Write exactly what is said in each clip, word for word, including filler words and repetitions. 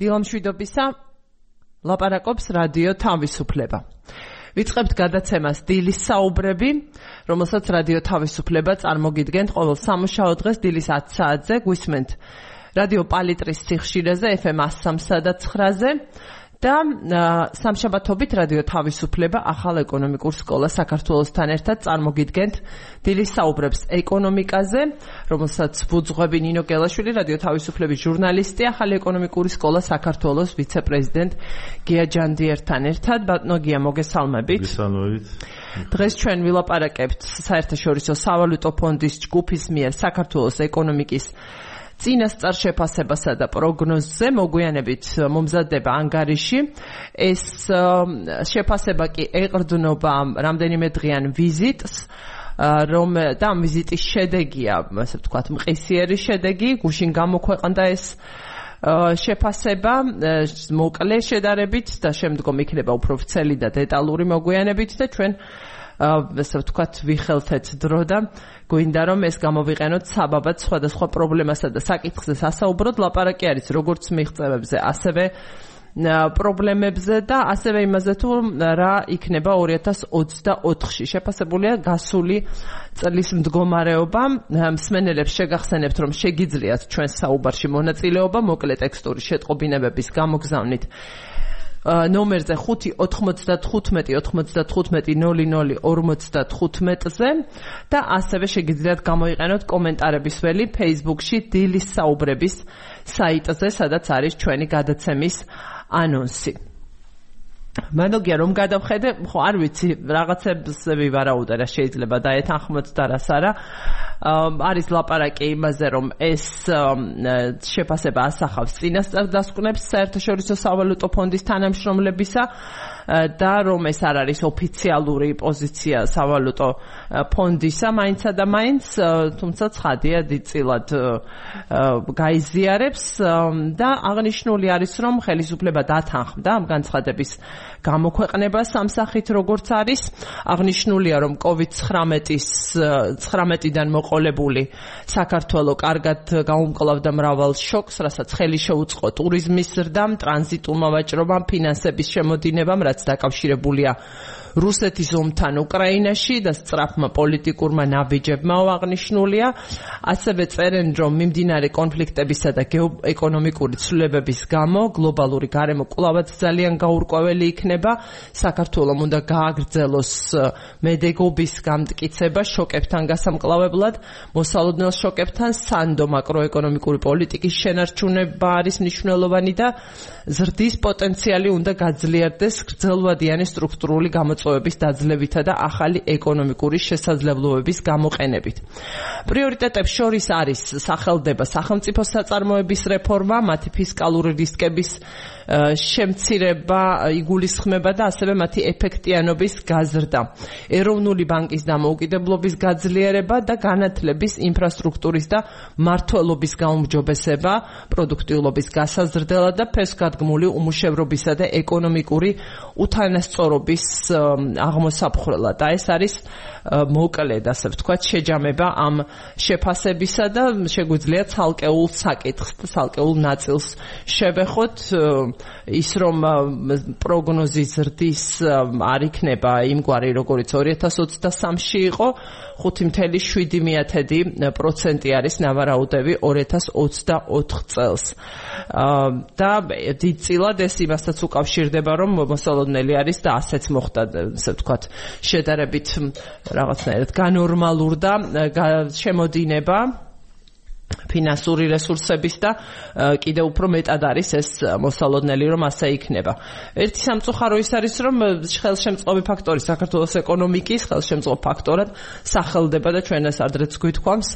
დილამშვიდობისა ლაპარაკობს რადიო თავისუფლება. ვიწყებთ გადაცემას დილის საუბრები, რომელსაც რადიო თავისუფლება წარმოგიდგენთ ყოველ სამუშაო დღეს დილის ათი საათზე, გვისმენთ რადიო პალიტრის სიხშირეზე ეფ ემ one oh three და nine-ზე და სამშაბათობით რადიო თავისუფლება ახალ ეკონომიკურ სკოლა საქართველოსთან ერთად წარმოგიდგენთ დილის საუბრებს ეკონომიკაზე, რომელსაც ვუძღვები ნინო გელაშვილი, რადიო თავისუფლების ჟურნალისტი, ახალი ეკონომიკური სკოლა საქართველოს ვიცე-პრეზიდენტ გია ჯანდიერთან ერთად. ბატონო გია, მოგესალმებით. მოგესალმებით. დღეს ჩვენ ვილაპარაკებთ საერთაშორისო სავალუტო ფონდის ჯგუფის მიერ საქართველოს ეკონომიკის წინასწარ შეფასებასა და პროგნოზზე. მოგვიანებით მომზადდება ანგარიში. ეს შეფასება კი ეყრდნობა რამდენიმე დღიან ვიზიტს, რომ და ამ ვიზიტის შედეგია, ასე ვთქვათ, მყისიერი შედეგი, გუშინ გამოქვეყნდა ეს შეფასება მოკლე შედარებით და შემდგომ იქნება უფრო ვრცელი და დეტალური მოგვიანებით და ჩვენ ასე ვთქვათ ვიხელთეთ დრო და გვინდა რომ ეს გამოვიყენოთ საბაბად სხვადასხვა პრობლემასა და საკითხზე სასაუბროდ. ლაპარაკი არის როგორც მიღწევებზე, ასევე პრობლემებზე და ასევე იმაზე თუ რა იქნება ორი ათას ოცდაოთხში. შეფასებულია გასული წლის მდგომარეობა. მსმენელებს შეგახსენებთ, რომ შეგიძლიათ ჩვენ საუბარში მონაწილეობა მოკლე ტექსტური შეტყობინებების გამოგზავნით ნომერზე ხუთი ოთხმოცდათხუთმეტი ოცდათხუთმეტი ნული ნული ორმოცდათხუთმეტზე და ასევე შეგიძლიათ გამოიყენოთ კომენტარების ველი Facebook-ში დილის საუბრების საიტზე, სადაც არის ჩვენი გადაცემის ანონსი. მანდოგია რომ გადავხედე, ხო არ ვიცი, რაღაცებზე ვივარაუდე რა შეიძლება დაეთანხმოთ და რას არა. არის ლაპარაკი იმაზე, რომ ეს შეფასება ასახავს წინასწარ დასკვნებს საერთაშორისო სავალუტო ფონდის თანამშრომლებისა და რომ ეს არ არის ოფიციალური პოზიცია სავალუტო ფონდისა მაინცა და მაინც, თუმცა ცხადია დიდწილად გაიზიარებს და აღნიშნული არის, რომ ხელისუფლება დათანხმდა ამ განცხადების გამოქვეყნებას ამ სახით, როგორც არის. აღნიშნულია, რომ კოვიდ ცხრამეტიდან მოყოლებული საქართველო კარგად გაუმკლავდა მრავალ შოკს, რასაც ხელი შეუწყო ტურიზმის ზრდამ, ტრანზიტულმა ვაჭრობამ, ფინანსების შემოდინებამ, რაც დაკავშირებულია რუსეთის ომთან უკრაინაში და სწრაფმა პოლიტიკურმა ნაბიჯებმა აღნიშნულია. ასევე წერენ, რომ მიმდინარე კონფლიქტებისა და გეოეკონომიკური ცვლილებების გამო გლობალური გარემო კვლავაც ძალიან გაურკვეველი იქნება. საქართველომ უნდა გააგრძელოს მედეგობის გამტკიცება შოკებთან გასამკლავებლად, მოსალოდნელ შოკებთან, სანდო მაკროეკონომიკური პოლიტიკის შენარჩუნება არის მნიშვნელოვანი და ზრდის პოტენციალი უნდა გაძლიერდეს გრძელვადიანი სტრუქტურული გამოწვევების დაძლებითა და ახალი ეკონომიკური შესაძლებლობების გამოყენებით. პრიორიტეტებს შორის არის სახელდება სახელმწიფო საწარმოების რეფორმა, მათი ფისკალური რისკების შემცირება იგულისხმება და ასევე მათი ეფექტიანობის გაზრდა, ეროვნული ბანკის დამოუკიდებლობის გაძლიერება და განათლების ინფრასტრუქტურის და მმართველობის გაუმჯობესება, პროდუქტიულობის გასაზრდელა და ფესვგადგმული უმუშევრობისა და ეკონომიკური უთანასწორობის აღმოსაფხრელად. და ეს არის მოკლედ, ასე ვთქვათ, შეჯამება ამ შეფასებისა და შეგვიძლია ცალკეულ საკითხს, ცალკეულ ნაწილს შევეხოთ. ის რომ პროგნოზის ზრდის არ იქნება იმგვარი, როგორიც ორი ათას ოცდასამში იყო, ხუთი ათეული შვიდი პროცენტი არის ნავარაუდები ორი ათას ოცდაოთხ წელს. და დიდწილად ეს იმასაც უკავშირდება, რომ მოსალოდნელი არის და ასეც მოხდა, ასე ვთქვათ, შედარებით რაღაცნაირად განორმალურდა შემოდინება ფინანსური რესურსების და კიდევ უფრო მეტად არის ეს მოსალოდნელი, რომ ასე იქნება. ერთი სამწუხარო ის არის, რომ ხელშემწყობი ფაქტორი საქართველოს ეკონომიკის ხელშემწყობ ფაქტორად სახელდება და ჩვენ ეს ადრეც გვითქვამს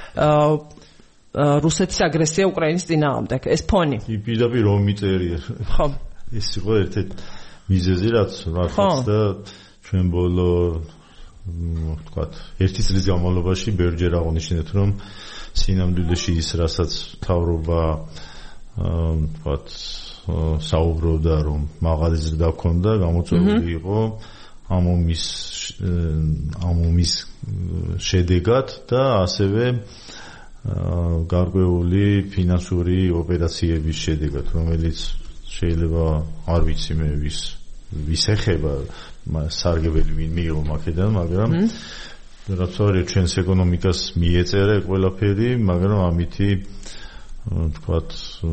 რუსეთის აგრესია უკრაინის წინააღმდეგ. ეს ფონი. პირდაპირ რომ მიწერია. ხო. ეს იყო ერთ-ერთი მიზეზი, რაც მართლაც და ჩვენ ბოლო ვთქვათ, ერთი წლის განმავლობაში ბევრჯერ აღნიშნეთ, რომ სინამდვილეში ის, რასაც მთავრობა ვთქვათ, საუბრობდა, რომ მაღალი ზრდა ჰქონდა, გამოწვეული იყო ამ ომის ამ ომის შედეგად და ასევე გარკვეული ფინანსური ოპერაციების შედეგად, რომელიც შეიძლება არ ვიცი მე ვის ვის ეხება სარგებელი ვინ მიიღო აქედან, მაგრამ რაც არის ჩვენს ეკონომიკას მიეწერა ყველაფერი, მაგრამ ამითი თქვათ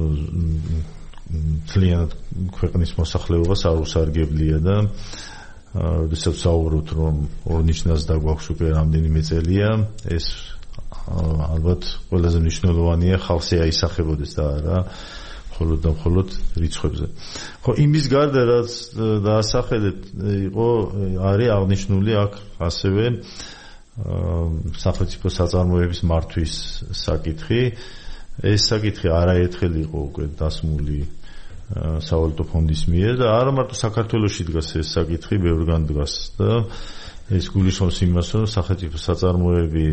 ძალიანად ქვეყნის მოსახლეობას არ უსარგებლია და როდესაც საუბრობთ რომ ორნიშნას დაგვაქვს უკვე რამდენიმე წელია, ეს ალბათ ყველაზე მნიშვნელოვანია ხალხზე აისახებოდეს და არა მხოლოდ და მხოლოდ რიცხვებზე. ხო, იმის გარდა რაც დაასახელეთ იყო არის აღნიშნული აქ ასევე სახელმწიფო საწარმოების მართვის საკითხი. ეს საკითხი არაერთხელ იყო უკვე დასმული სავალუტო ფონდის მიერ და არა მარტო საქართველოში დგას ეს საკითხი, ბევრგან დგას და ეს გულისხმობს იმას, რომ სახელმწიფო საწარმოები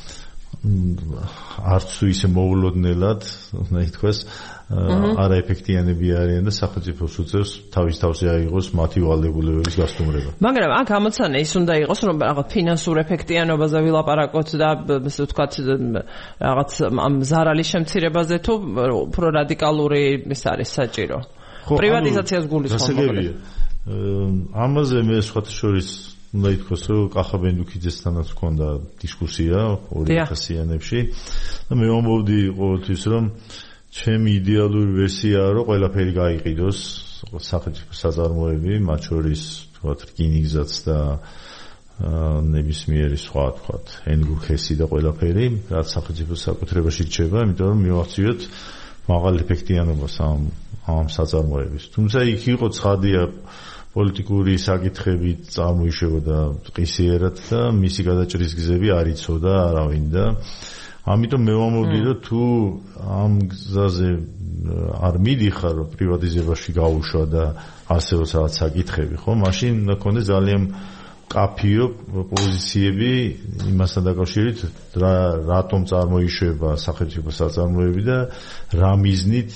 არც თუ ისე მოულოდნელად, უნდა ითქვას, არაეფექტიანები არიან და სახელმწიფოს უწევს თავის თავზე აიღოს მათი ვალდებულებების გასტუმრება. მაგრამ აქ ამოცანა ის უნდა იყოს, რომ რაღაც ფინანსურ ეფექტიანობაზე ვილაპარაკოთ და ასე ვთქვათ, რაღაც ამ ზარალის შემცირებაზე თუ უფრო რადიკალური ის არის საჭირო. პრივატიზაციას გულისხმობს. ამაზე მე სხვათა შორის უნდა ითქვას, რომ კახა ბენდუქიძესთანაც ჰქონდა დისკუსია ორი ათასიანებში და მე ვამბობდი ყოველთვის, რომ ჩემი იდეალური ვერსიაა, რომ ყველაფერი გაიყიდოს სახელმწიფო საწარმოები, მათ შორის თქვათ რკინიგზაც და ნებისმიერი სხვა თქვათ ენგურხესი და ყველაფერი, რაც სახელმწიფოს საკუთრებაში რჩება, იმიტომ რომ მივახციოთ მაღალ ეფექტიანობას ამ ამ საწარმოების. თუმცა იქ იყო ცხადია პოლიტიკური საკითხები წარმოიშებოდა ყისიერად და მისი გადაჭრის გზები არ იცოდა არავინ და ამიტომ მე ვამბობდი, რომ თუ ამ გზაზე არ მიდიხარ, რომ პრივატიზებაში გაუშვა და ასევე რაღაც საკითხები, ხო, მაშინ მქონდა ძალიან კაფიო პოზიციები იმასთან დაკავშირებით, რატომ წარმოიშვება სახელმწიფო საწარმოები და რა მიზნით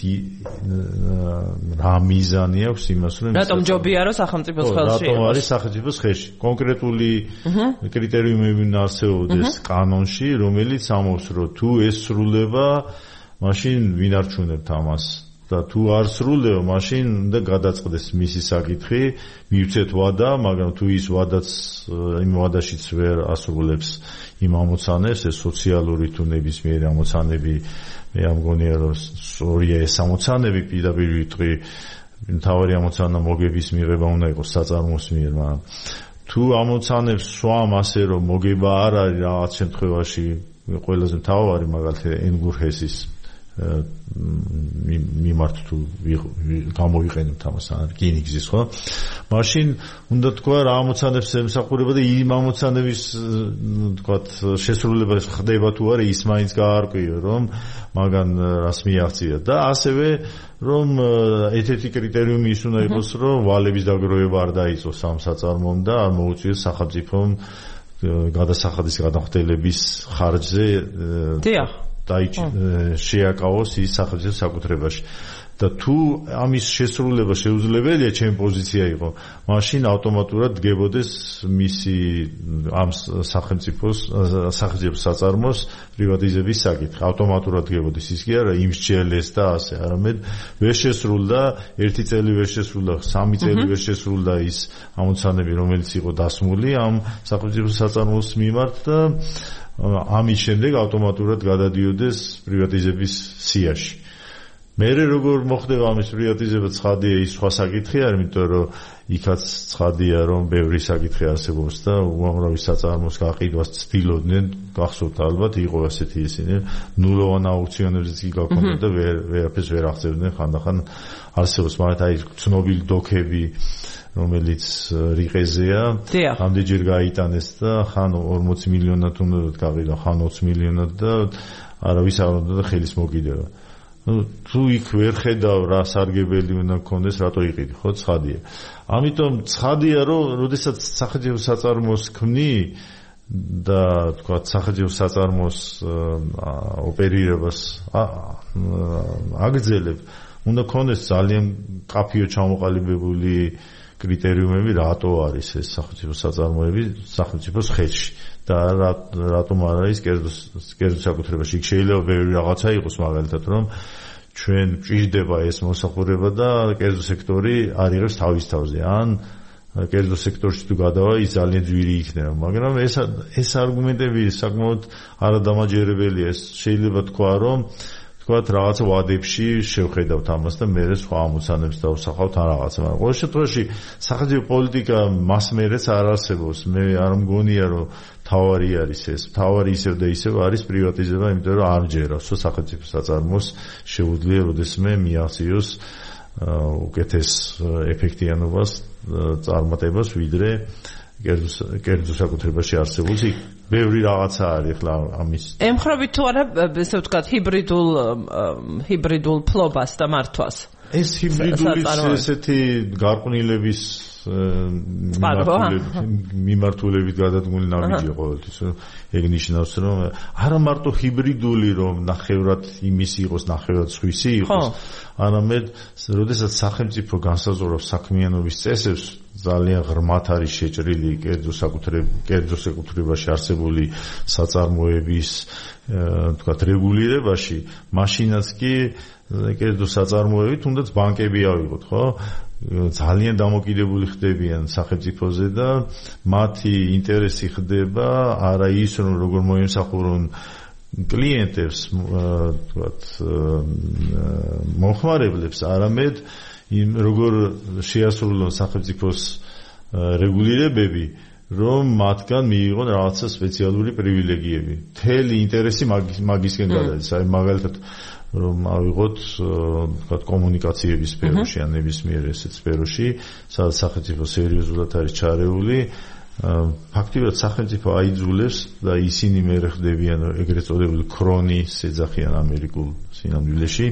რა მიზანი აქვს იმას, რომ რატომ ჯობია რომ სახელმწიფოს ხელში იყოს? რატომ არის სახელმწიფოს ხელში? კონკრეტული კრიტერიუმები არსებობდეს კანონში, რომელიც ამბობს, რომ თუ ეს სრულდება, მაშინ ვინ არჩუნებთ ამას? და თუ არ სრულდება, მაშინ უნდა გადაწყდეს მისი საკითხი, მივცეთ ვადა, მაგრამ თუ ის ვადაც იმ ვადაშიც ვერ ასრულებს იმ ამოცანებს, ეს სოციალური თუ ნებისმიერი ამოცანები, მე ამგონია, რომ სწორია ეს ამოცანები, პირდაპირ ვიტყვი, მთავარი ამოცანა მოგების მიღება უნდა იყოს საწარმოს მიერ, მაგრამ თუ ამოცანებს სვამ ასე, რომ მოგება არ არის რაღაც შემთხვევაში ყველაზე მთავარი მაგალითად ენგურხესის მიმართ თუ გამოვიყენებთ ამას რკინიგზის, ხო? მაშინ უნდა თქვა რა ამოცანებს ემსახურება და იმ ამოცანების თქვათ შესრულება ხდება თუ არა, ის მაინც გაარკვიო, რომ მაგან რას მიაღწია და ასევე რომ ერთ-ერთი კრიტერიუმი ის უნდა იყოს, რომ ვალების დაგროვება არ დაიწყოს ამ საწარმომ და არ მოუწიოს სახელმწიფომ გადასახადის გადახდელების ხარჯზე დიახ შეაკავოს ის სახელმწიფოს საკუთრებაში და თუ ამის შესრულება შეუძლებელია, ჩემი პოზიცია იყო, მაშინ ავტომატურად დგებოდეს მისი ამ სახელმწიფოს სახელმწიფოს საწარმოს პრივატიზების საკითხი. ავტომატურად დგებოდეს, ის კი არა იმ შეელეს და ასე, არამედ ვერ შესრულდა, ერთი წელი ვერ შესრულდა, სამი წელი ვერ შესრულდა ის ამოცანები, რომელიც იყო დასმული ამ სახელმწიფოს საწარმოს მიმართ და ამის შემდეგ ავტომატურად გადადიოდეს პრივატიზების სიაში. მერე როგორ მოხდება ამის პრივატიზება, ცხადია ის სხვა საკითხი არის, იმიტომ რომ იქაც ცხადია რომ ბევრი საკითხი არსებობს და უამრავი საწარმოს გაყიდვას ცდილობდნენ, გახსოვთ ალბათ იყო ასეთი ისინი, ნულოვან აუქციონებზეც კი გაქონდა და ვერაფერს ვერ აღწევდნენ, ხანდახან არსებობს, მაგრამ აი ცნობილი დოქები რომელიც რიყეზეა, ამდენჯერ გაიტანეს და ხან ორმოცი მილიონად უნდა გავიდა, ხან ოცი მილიონად და არავის არ უნდა და ხელის მოკიდება. თუ იქ ვერ ხედავ რა სარგებელი უნდა გქონდეს, რატო იყიდი, ხო, ცხადია. ამიტომ ცხადია, რომ როდესაც სახელმწიფო საწარმოს ქმნი და თქვა სახელმწიფო საწარმოს ოპერირებას აგრძელებ, უნდა გქონდეს ძალიან კაფიო ჩამოყალიბებული კრიტერიუმები, რატო არის ეს სახელმწიფო საწარმოები სახელმწიფოს ხელში და რატომ არ არის კერძო საკუთრებაში. იქ შეიძლება ბევრი რაღაცა იყოს, მაგალითად, რომ ჩვენ ჭირდება ეს მოსახურება და კერძო სექტორი არ იღებს თავის თავზე ან კერძო სექტორში თუ გადავა ის ძალიან ძვირი იქნება, მაგრამ ეს ეს არგუმენტები საკმაოდ არადამაჯერებელია. ეს შეიძლება თქვა რომ თქვათ რაღაცა ვადებში შევხედავთ ამას და მე სხვა ამოცანებს დავსახავთ ან რაღაცა, მაგრამ ყოველ შემთხვევაში სახელმწიფო პოლიტიკა მას მერეც არ არსებობს. მე არ მგონია რომ თავარი არის ეს. თავარი ისევ და ისევ არის პრივატიზება, იმიტომ რომ არ ჯერავს სახელმწიფო საწარმოს შეუძლია როდესმე მიაღწიოს უკეთეს ეფექტიანობას წარმატებას ვიდრე კერძო საკუთრებაში არსებობს. იქ ბევრი რაღაცა არის ახლა ამის. ემხრობთ თუ არა ესე ვთქვათ ჰიბრიდულ ჰიბრიდულ ფლობას და მართვას? ეს ჰიბრიდული ესეთი გარყვნილების მიმართულებით გადადგმული ნაბიჯია ყოველთვის. ეგ ნიშნავს რომ არა მარტო ჰიბრიდული რომ ნახევრად იმისი იყოს, ნახევრად სხვისი იყოს, არამედ როდესაც სახელმწიფო განსაზღვრავს საქმიანობის წესებს, ძალიან ღრმად არის შეჭრილი კერძო კერძო საკუთრებაში არსებული საწარმოების თქვათ რეგულირებაში, მაშინაც კი კერძო საწარმოები თუნდაც ბანკები ავიღოთ, ხო? ძალიან დამოკიდებული ხდებიან სახელმწიფოზე და მათი ინტერესი ხდება არა ის რომ როგორ მოემსახურონ კლიენტებს, თქვათ მომხმარებლებს, არამედ იმ როგორ შეასრულონ სახელმწიფოს რეგულირებები, რომ მათგან მიიღონ რაღაცა სპეციალური პრივილეგიები. მთელი ინტერესი მაგისკენ გადადის. აი მაგალითად რომ ავიღოთ თქვათ კომუნიკაციების სფეროში ან ნებისმიერ ესეთ სფეროში, სადაც სახელმწიფო სერიოზულად არის ჩარეული, ფაქტიურად სახელმწიფო აიძულებს და ისინი მერე ხდებიან ეგრეთ წოდებული ქრონის ეძახიან ამერიკულ სინამდვილეში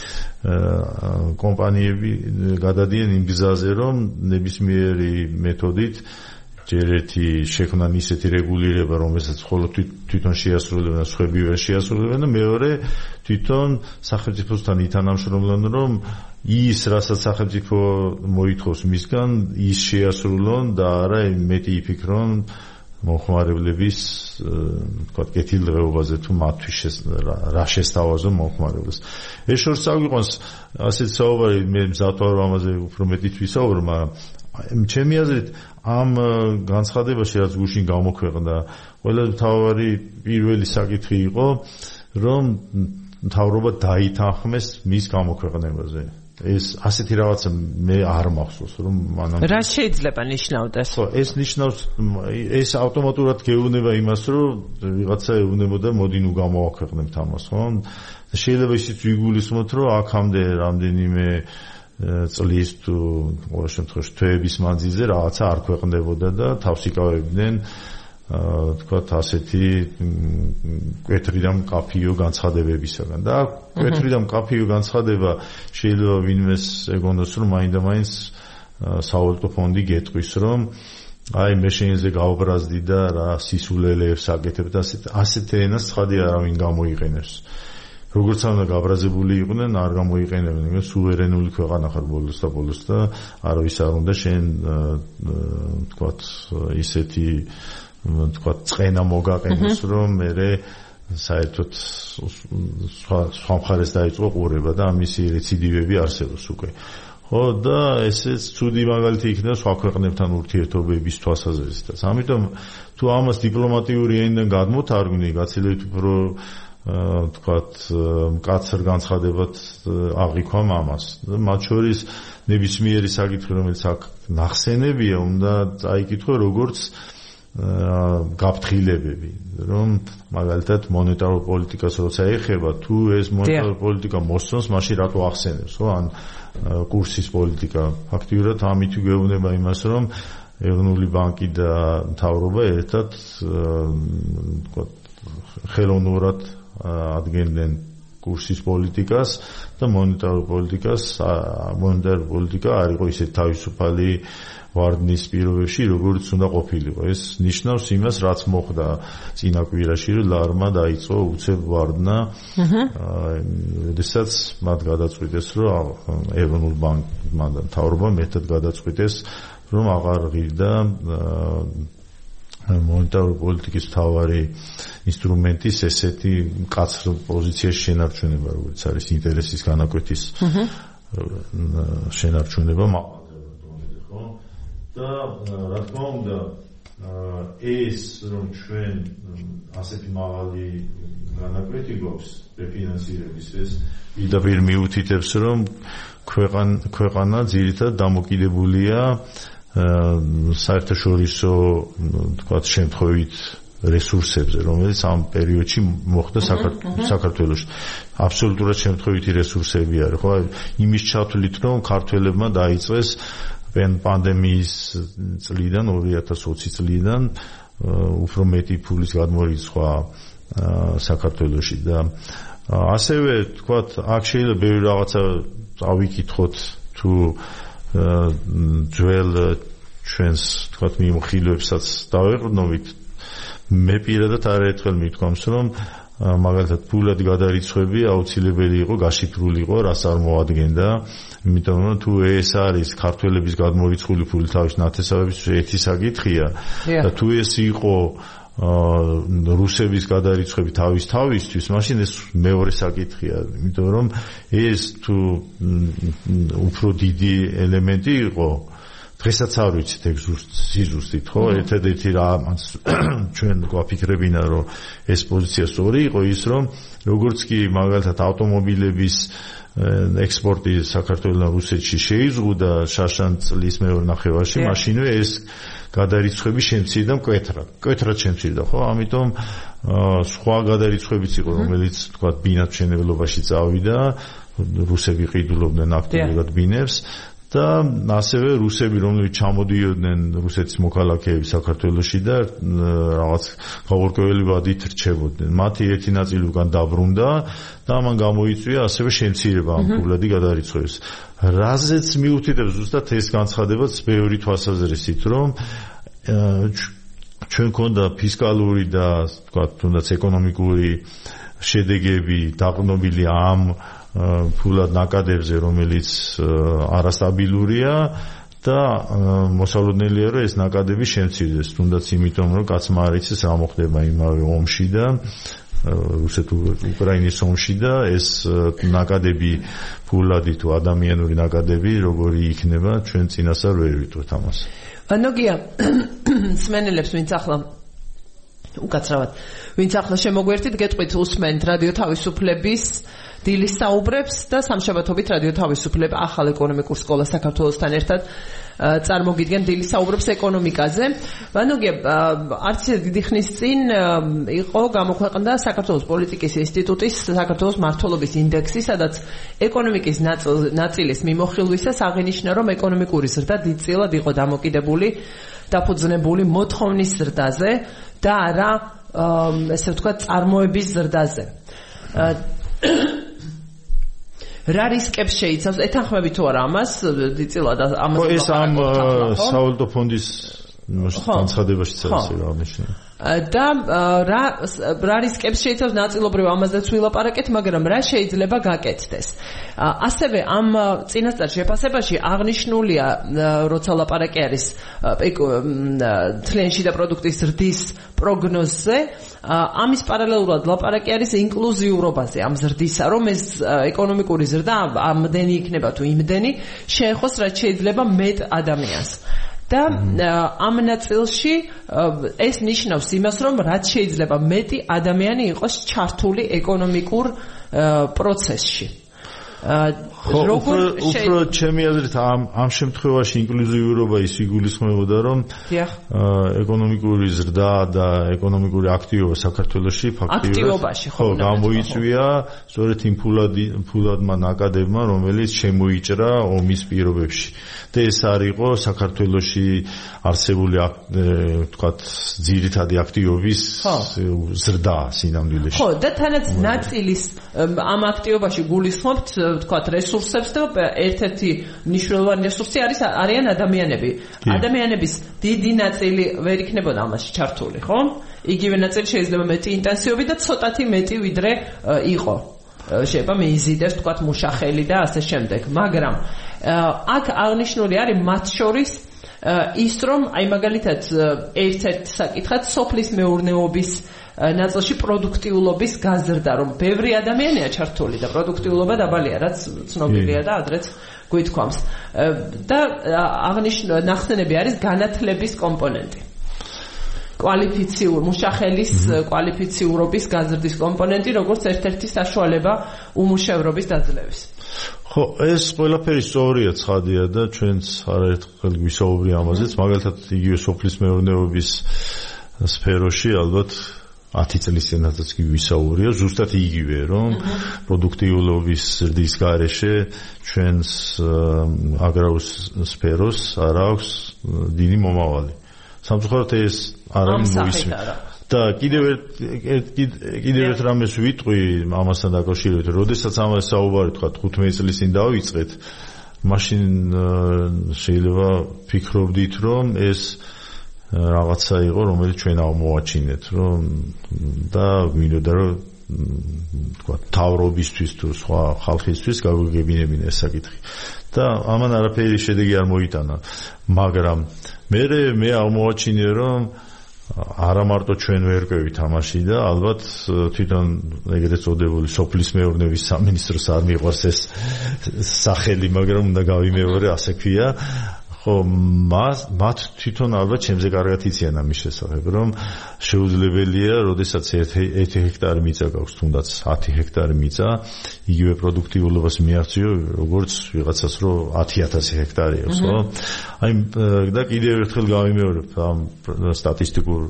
კომპანიები გადადიან იმ გზაზე, რომ ნებისმიერი მეთოდით ჯერ ერთი შექმნან ისეთი რეგულირება, რომელსაც მხოლოდ თვითონ შეასრულებენ და სხვები ვერ შეასრულებენ და მეორე თვითონ სახელმწიფოსთან ითანამშრომლონ, რომ ის, რასაც სახელმწიფო მოითხოვს მისგან, ის შეასრულონ და არა მეტი იფიქრონ მომხმარებლების თქვათ კეთილდღეობაზე თუ მათთვის რა შესთავაზონ მომხმარებელს. ეს შორს წაგვიყვანს ასეთ საუბარი, მე მზად ვარ ამაზე უფრო მეტით ვისაუბრო, მაგრამ ჩემი აზრით ამ განცხადებაში რაც გუშინ გამოქვეყნდა, ყველა მთავარი პირველი საკითხი იყო, რომ მთავრობა დაითანხმეს მის გამოქვეყნებაზე. ეს ასეთი რაღაცა მე არ მახსოვს, რომ მანამ რა შეიძლება ნიშნავდეს? ხო, ეს ნიშნავს ეს ავტომატურად გეუბნება იმას, რომ ვიღაცა ეუბნებოდა მოდი ნუ გამოვაქვეყნებთ ამას, ხო? შეიძლება ისიც ვიგულისხმოთ, რომ აქამდე რამდენიმე წლის თუ ყოველ შემთხვევაში თვეების მანძილზე რაღაცა არ ქვეყნდებოდა და თავს იკავებდნენ თქვათ ასეთი კვეთრი და მკაფიო განცხადებებისაგან. და კვეთრი და მკაფიო განცხადება შეიძლება ვინმეს ეგონოს, რომ მაინდა-მაინც სავალუტო ფონდი გეტყვის, რომ აი მე შენზე გავბრაზდი და რა სისულელეებს აკეთებ და ასეთ ენას ცხადი არავინ გამოიყენებს. როგორც უნდა გაბრაზებული იყვნენ, არ გამოიყენებენ, მაგრამ სუვერენული ქვეყანა ხარ ბოლოს და ბოლოს და არავის არ უნდა შენ თქვათ ისეთი თქვათ წენა მოგაყენოს, რომ მე საერთოდ სხვა მხარეს დაიწყო ყურება და ამისი რეციდივები არსებობს უკვე. ხო და ესეც ცუდი მაგალითი იქნება სხვა ქვეყნებთან ურთიერთობების თვალსაზრისითაც. ამიტომ თუ ამას დიპლომატიური ენიდან გადმოთარგმნი, გაცილებით უფრო თქვათ მკაცრ განცხადებად აღიქვამ ამას. მათ შორის ნებისმიერი საკითხი, რომელიც აქ ნახსენებია, უნდა წაიკითხო როგორც გაფრთხილებები, რომ მაგალითად მონეტარო პოლიტიკას როცა ეხება, თუ ეს მონეტარო პოლიტიკა მოსწონს, მაშინ რატო ახსენებს, ხო? ან კურსის პოლიტიკა. ფაქტიურად ამით გვეუბნება იმას, რომ ეროვნული ბანკი და მთავრობა ერთად თქვათ ხელოვნურად ადგენდნენ კურსის პოლიტიკას და მონეტარო პოლიტიკას, მონეტარო პოლიტიკა არ იყო ისე თავისუფალი ვარდნის პირობებში, როგორც უნდა ყოფილიყო. ეს ნიშნავს იმას, რაც მოხდა წინა კვირაში, რომ ლარმა დაიწყო უცებ ვარდნა, როდესაც მათ გადაწყვიტეს, რომ ეროვნულ ბანკმა და მთავრობამ ერთად გადაწყვიტეს, რომ აღარ ღირდა მონეტარული პოლიტიკის მთავარი ინსტრუმენტის ესეთი მკაცრ პოზიციაში შენარჩუნება, როგორც არის ინტერესის განაკვეთის შენარჩუნება მაყურებელთა დონეზე, ხო? და რა თქმა უნდა, ეს რომ ჩვენ ასეთი მაღალი განაკვეთი გვაქვს რეფინანსირების, ეს პირდაპირ მიუთითებს, რომ ქვეყანა ძირითადად დამოკიდებულია საერთაშორისო, თქვათ, შემთხვევით რესურსებზე, რომელიც ამ პერიოდში მოხდა საქართველოში. აბსოლუტურად შემთხვევითი რესურსები არის, ხო? იმის ჩათვლით, რომ ქართველებმა დაიწყეს პანდემიის წლიდან, ორი ათას ოცი წლიდან უფრო მეტი ფულის გადმორიცხვა საქართველოში და ასევე, თქვათ, აქ შეიძლება ბევრი რაღაცა წავიკითხოთ თუ ძველ ჩვენს, თქვათ, მიმოხილვებსაც დავეყრდნობით. მე პირადად არაერთხელ მithქვამს, რომ მაგალითად ფულადი გადარიცხვები აუცილებელი იყო, გაშიფრული იყო, რას წარმოადგენდა, იმიტომ რომ თუ ეს არის ქართველების გადმორიცხული ფული თავის ნათესავებისთვის ერთი საკითხია და თუ ეს იყო რუსების გადარიცხვები თავის თავისთვის, მაშინ ეს მეორე საკითხია, იმიტომ რომ ეს თუ უფრო დიდი ელემენტი იყო, დღესაც არ ვიცით ეგ ზუსტით, ხო? ერთადერთი რა ჩვენ გვაფიქრებინა, რომ ეს პოზიცია სწორი იყო ის, რომ როგორც კი მაგალითად ავტომობილების ექსპორტი საქართველოსთან რუსეთში შეიზღუდა შაშან წლის მეორე ნახევარში, მაშინვე ეს გადარიცხვები შემცირდა მკვეთრად. მკვეთრად შემცირდა, ხო? ამიტომ სხვა გადარიცხვებიც იყო, რომელიც, თქვათ, ბინადმშენებლობაში წავიდა, რუსები ყიდულობდნენ აქტიურად ბინებს. და ასევე რუსები, რომლებიც ჩამოდიოდნენ რუსეთის მოქალაქეები საქართველოში და რაღაც გაურკვეველებად ითრჩებოდნენ. მათი ერთი ნაწილი უკან დაბრუნდა და ამან გამოიწვია ასევე შემცირება ამ ფულადი გადარიცხვების. რაზეც მიუთითებს ზუსტად ეს განცხადებაც ბევრი თვალსაზრისით, რომ ჩვენ ქონდა ფისკალური და, თქვათ, თუნდაც ეკონომიკური შედეგები დაყრდნობილი ამ ფულად ნაკადებზე, რომელიც არასტაბილურია და მოსალოდნელია, რომ ეს ნაკადები შემცირდეს, თუნდაც იმიტომ, რომ კაცმა არ იცის რა მოხდება იმავე ომში და რუსეთ-უკრაინის ომში და ეს ნაკადები ფულადი თუ ადამიანური ნაკადები როგორი იქნება, ჩვენ წინასწარ ვერ ვიტყვით ამას. ნოგია სმენელებს ვინც ახლა უკაცრავად ვინც ახლა შემოგვერთით, გეტყვით უსმენთ რადიო თავისუფლების დილის საუბრებს და სამშაბათობით რადიო თავისუფლება ახალ ეკონომიკურ სკოლას საქართველოსთან ერთად წარმოგიდგენ დილის საუბრებს ეკონომიკაზე. ვანოგია, არც დიდი ხნის წინ იყო გამოქვეყნდა საქართველოს პოლიტიკის ინსტიტუტის საქართველოს მართლობის ინდექსი, სადაც ეკონომიკის ნაწილის მიმოხილვისას აღინიშნა, რომ ეკონომიკური ზრდა დიდწილად იყო დამოკიდებული დაფუძნებული მოთხოვნის ზრდაზე და არა, ესე ვთქვათ, წარმოების ზრდაზე. რა რისკებს შეიცავს? ეთანხმებით თუ არა ამას? დიდწილად ამას. ხო, ეს ამ სავალუტო ფონდის განცხადებაშიც არის აღნიშნული. და რა რა რისკებს შეიცავს? ნაწილობრივ ამაზეც ვილაპარაკეთ, მაგრამ რა შეიძლება გაკეთდეს? ასევე ამ წინასწარ შეფასებაში აღნიშნულია, როცა ლაპარაკი არის თლიანი შიდა პროდუქტის ზრდის პროგნოზზე, ამის პარალელურად ლაპარაკი არის ინკლუზიურობაზე ამ ზრდისა, რომ ეს ეკონომიკური ზრდა ამდენი იქნება თუ იმდენი შეეხოს, რაც შეიძლება მეტ ადამიანს. და ამ ნაწილში ეს ნიშნავს იმას, რომ რაც შეიძლება მეტი ადამიანი იყოს ჩართული ეკონომიკურ პროცესში. როგორ უფრო ჩემი აზრით ამ ამ შემთხვევაში ინკლუზიურობა ის იგულისხმებოდა, რომ ეკონომიკური ზრდა და ეკონომიკური აქტივობა საქართველოში ფაქტიურად ხო გამოიწვია სწორედ იმ ფულადმა ნაკადებმა, რომელიც შემოიჭრა ომის პირობებში. და ეს არ იყო საქართველოში არსებული, თქვათ, ძირითადი აქტივობის ზრდა სინამდვილეში. ხო, და თანაც ნაწილის ამ აქტივობაში გულისხმობთ, თქვათ, რესურსებს და ერთ-ერთი მნიშვნელოვანი რესურსი არის არიან ადამიანები. ადამიანების დიდი ნაწილი ვერ იქნებოდა ამაში ჩართული, ხო? იგივე ნაწილი შეიძლება მეტი ინტენსივობით და ცოტათი მეტი ვიდრე იყო. შეიძლება მიიზიდოს, თქვათ, მუშახელი და ასე შემდეგ. მაგრამ აქ აღნიშნული არის მათ შორის ის რომ აი მაგალითად ერთ-ერთ საკითხად სოფლის მეურნეობის ნაწილში პროდუქტიულობის გაზრდა, რომ ბევრი ადამიანია ჩართული და პროდუქტიულობა დაბალია, რაც ცნობილია და ადრეც გვითქვამს. და აღნიშნული ნახსენები არის განათლების კომპონენტი. კვალიფიციურ მუშახელის კვალიფიციურობის გაზრდის კომპონენტი, როგორც ერთ-ერთი საშუალება უმუშევრობის დაძლევის. ხო, ეს ყველაფერი სწორია, ცხადია და ჩვენც არაერთხელ გვისაუბრია ამაზეც, მაგალითად იგივე სოფლის მეურნეობის სფეროში ალბათ ათი წლის წინადაც კი ვისაუბრია, ზუსტად იგივე, რომ პროდუქტიულობის ზრდის გარეშე ჩვენს აგრარულ სფეროს არ აქვს დიდი მომავალი. სამწუხაროდ ეს არ არის მოისმენთ. და კიდევ ერთ კიდევ ერთ რამეს ვიტყვი ამასთან დაკავშირებით, როდესაც ამას საუბარი თქვა ხუთმეტი წლის წინ დავიწყეთ, მაშინ შეიძლება ფიქრობდით, რომ ეს რაღაცა იყო, რომელიც ჩვენ აღმოვაჩინეთ, რომ და მინდოდა რომ თქვა თავრობისთვის თუ სხვა ხალხისთვის გავიგებინებინა ეს საკითხი. და ამან არაფერი შედეგი არ მოიტანა, მაგრამ მე მე აღმოვაჩინე, რომ არა მარტო ჩვენ ვერ ყვევით ამაში და ალბათ თვითონ ეგრეთ წოდებული სოფლის მეურნეობის სამინისტროს არ მიყვარს ეს სახელი, მაგრამ უნდა გავიმეორე, ასე ქვია. ხო, მათ თვითონ ალბათ ჩემზე კარგად იციან ამის შესახებ, რომ შეუძლებელია, როდესაც ერთი ჰექტარი მიწა გაქვს, თუნდაც ათი ჰექტარი მიწა, იგივე პროდუქტიულობას მიაღწიო, როგორც ვიღაცას, რომ ათი ათასი ჰექტარი აქვს, ხო? აი და კიდევ ერთხელ გავიმეორებ ამ სტატისტიკურ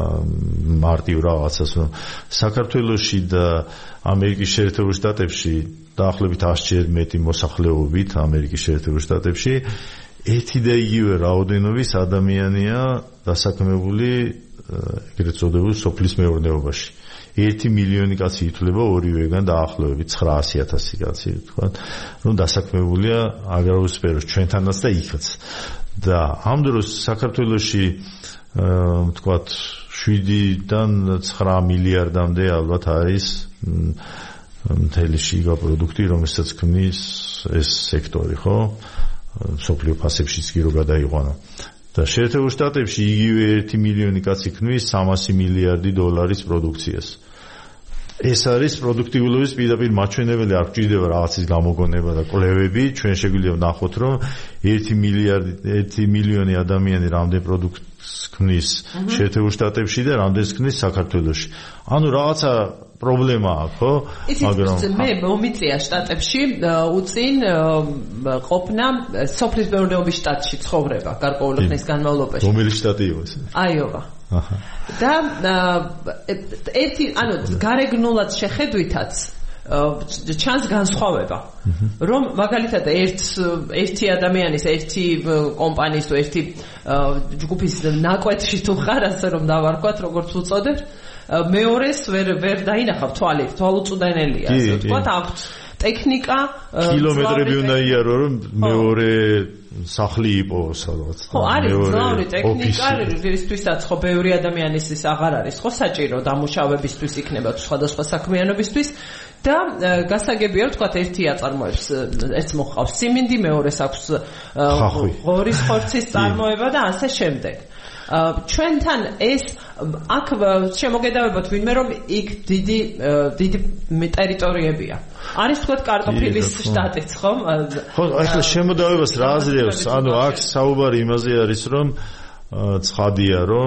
მარტივ რაღაცას, რომ საქართველოში და ამერიკის შეერთებულ შტატებში დაახლოებით ასჯერ მეტი მოსახლეობით ამერიკის შეერთებულ შტატებში ერთი და იგივე რაოდენობის ადამიანია დასაქმებული ეგრეთ წოდებულ სოფლის მეურნეობაში. ერთი მილიონი კაცი ითვლება ორივეგან დაახლოებით ცხრაასი ათასი კაცი, თქვა, რომ დასაქმებულია აგრარულ სფეროში, ჩვენთანაც და იქაც. და ამ დროს საქართველოში თქვა შვიდიდან ცხრა მილიარდამდე ალბათ არის მთელი შიგა პროდუქტი, რომელსაც ქმნის ეს სექტორი, ხო? სოფლიო ფასებშიც კი რო გადაიყვანა. და შეერთებულ შტატებში იგივე ერთი მილიონი კაცი ქმნის სამასი მილიარდი დოლარის პროდუქციას. ეს არის პროდუქტიულობის პირდაპირ მაჩვენებელი, არ გვჭირდება რაღაცის გამოგონება და კვლევები, ჩვენ შეგვიძლია ვნახოთ, რომ ერთი მილიარდი ერთი მილიონი ადამიანი რამდენ პროდუქტს ქმნის შეერთებულ შტატებში და რამდენს ქმნის საქართველოში. ანუ რაღაცა პრობლემა აქვს, ხო? მაგრამ მე მომიწია შტატებში უწინ ყოფნა სოფლის მეურნეობის შტატში ცხოვრება გარკვეული ხნის განმავლობაში. რომელი შტატი იყო ეს? აიოვა. აჰა. და ერთი, ანუ გარეგნულად შეხედვითაც ჩანს განსხვავება. რომ მაგალითად ერთ ერთი ადამიანის, ერთი კომპანიის თუ ერთი ჯგუფის ნაკვეთში თუ ხარ, ასე რომ დავარქვათ, როგორც უწოდებთ, მეორეს ვერ ვერ დაინახავ თვალი, თვალუწვდენელია, ასე ვთქვათ, აქვთ ტექნიკა, კილომეტრები უნდა იარო, რომ მეორე სახლი იპოვოს რაღაც. ხო, არის ძველი ტექნიკა, რისთვისაც ხო ბევრი ადამიანის ის აღარ არის, ხო, საჭირო დამუშავებისთვის იქნება სხვადასხვა საქმიანობისთვის. და გასაგებია, ვთქვათ, ერთი აწარმოებს, ერთს მოყავს სიმინდი, მეორეს აქვს ღორის ხორცის წარმოება და ასე შემდეგ. ჩვენთან ეს აქ შემოგედავებათ ვინმე რომ იქ დიდი დიდი ტერიტორიებია. არის თქვათ კარტოფილის შტატიც, ხო? ხო, ახლა შემოდავებას რა აზრიებს? ანუ აქ საუბარი იმაზე არის, რომ ცხადია, რომ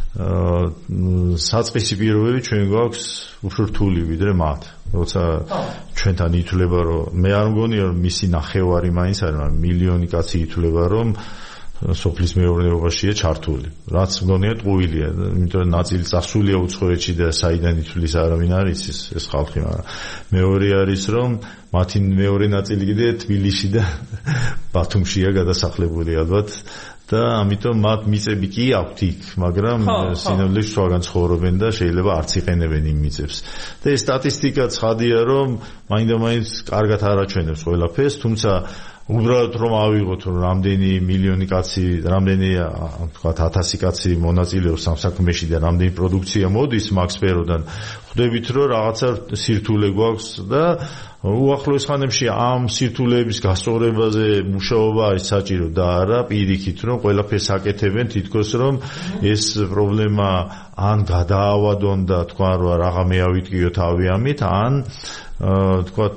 საწყისი პირობები ჩვენ გვაქვს უფრო რთული ვიდრე მათ. როცა ჩვენთან ითვლება, რომ მე არ მგონია, რომ მისი ნახევარი მაინც არის, მაგრამ მილიონი კაცი ითვლება, რომ სოფლის მეურნეობაშია ჩართული. რაც მგონია ტყუილია, იმიტომ რომ ნაწილი წასულია უცხოეთში და საიდან ითვლის არავინ არ იცის ეს ხალხი, მაგრამ მეორე არის, რომ მათი მეორე ნაწილი კიდე თბილისში და ბათუმშია გადასახლებული ალბათ და ამიტომ მათ მიწები კი აქვთ იქ, მაგრამ სინამდვილეში სხვაგან ცხოვრობენ და შეიძლება არც იყენებენ იმ მიწებს. და ეს სტატისტიკა ცხადია, რომ მაინდა-მაინც კარგად არ აჩვენებს ყველაფერს, თუმცა უბრალოდ რომ ავიღოთ, რომ რამდენი მილიონი კაცი, რამდენი თქვათ ათასი კაცი მონაწილეობს ამ საქმეში და რამდენი პროდუქცია მოდის მაგ სფეროდან, ხვდებით, რომ რაღაცა სირთულე გვაქვს და უახლოეს ხანებში ამ სირთულეების გასწორებაზე მუშაობა არის საჭირო და არა პირიქით რომ ყველაფერს აკეთებენ თითქოს რომ ეს პრობლემა ან გადაავადონ და თქვა რომ რაღა მე ავიტკიო თავი ამით ან თქვათ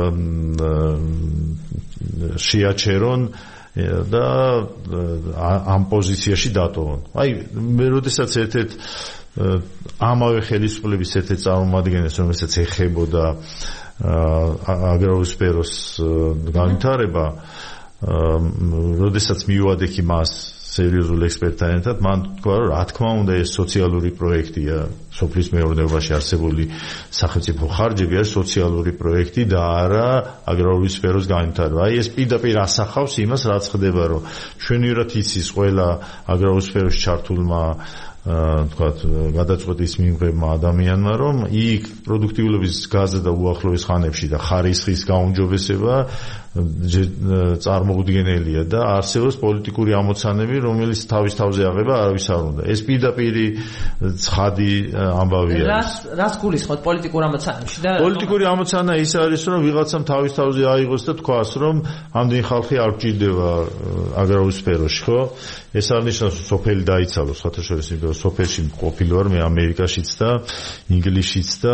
შეაჩერონ და ამ პოზიციაში დატოვონ. აი მე როდესაც ერთ-ერთ ამავე ხელისუფლების ერთ-ერთ წარმომადგენელს რომელსაც ეხებოდა აგრარულ სფეროს განვითარება, როდესაც მივადექი მას სერიოზულ ექსპერტთან ერთად, მან თქვა, რომ რა თქმა უნდა ეს სოციალური პროექტია, სოფლის მეურნეობაში არსებული სახელმწიფო ხარჯები არის სოციალური პროექტი და არა აგრარული სფეროს განვითარება. აი ეს პირდაპირ ასახავს იმას, რაც ხდება, რომ ჩვენივრად იცის ყველა აგრარულ სფეროში ჩართულმა თქვათ გადაწყვეტის მიღებმა ადამიანმა რომ იქ პროდუქტიულობის გაზრდა და უახლოეს ხანებში და ხარისხის გაუმჯობესება წარმოუდგენელია და არსებობს პოლიტიკური ამოცანები რომელიც თავის თავზე აღება არავის არ უნდა ეს პირდაპირი ცხადი ამბავი არის რას გულისხმობთ პოლიტიკურ ამოცანებში და პოლიტიკური ამოცანა ის არის რომ ვიღაცამ თავის თავზე აიღოს და თქვას რომ ამდენი ხალხი არ გჭირდება აგრარულ სფეროში ხო ეს არ ნიშნავს სოფელი დაიცალოს ხათაშორის იმიტომ სოფელში ყოფილი ვარ მე ამერიკაშიც და ინგლისშიც და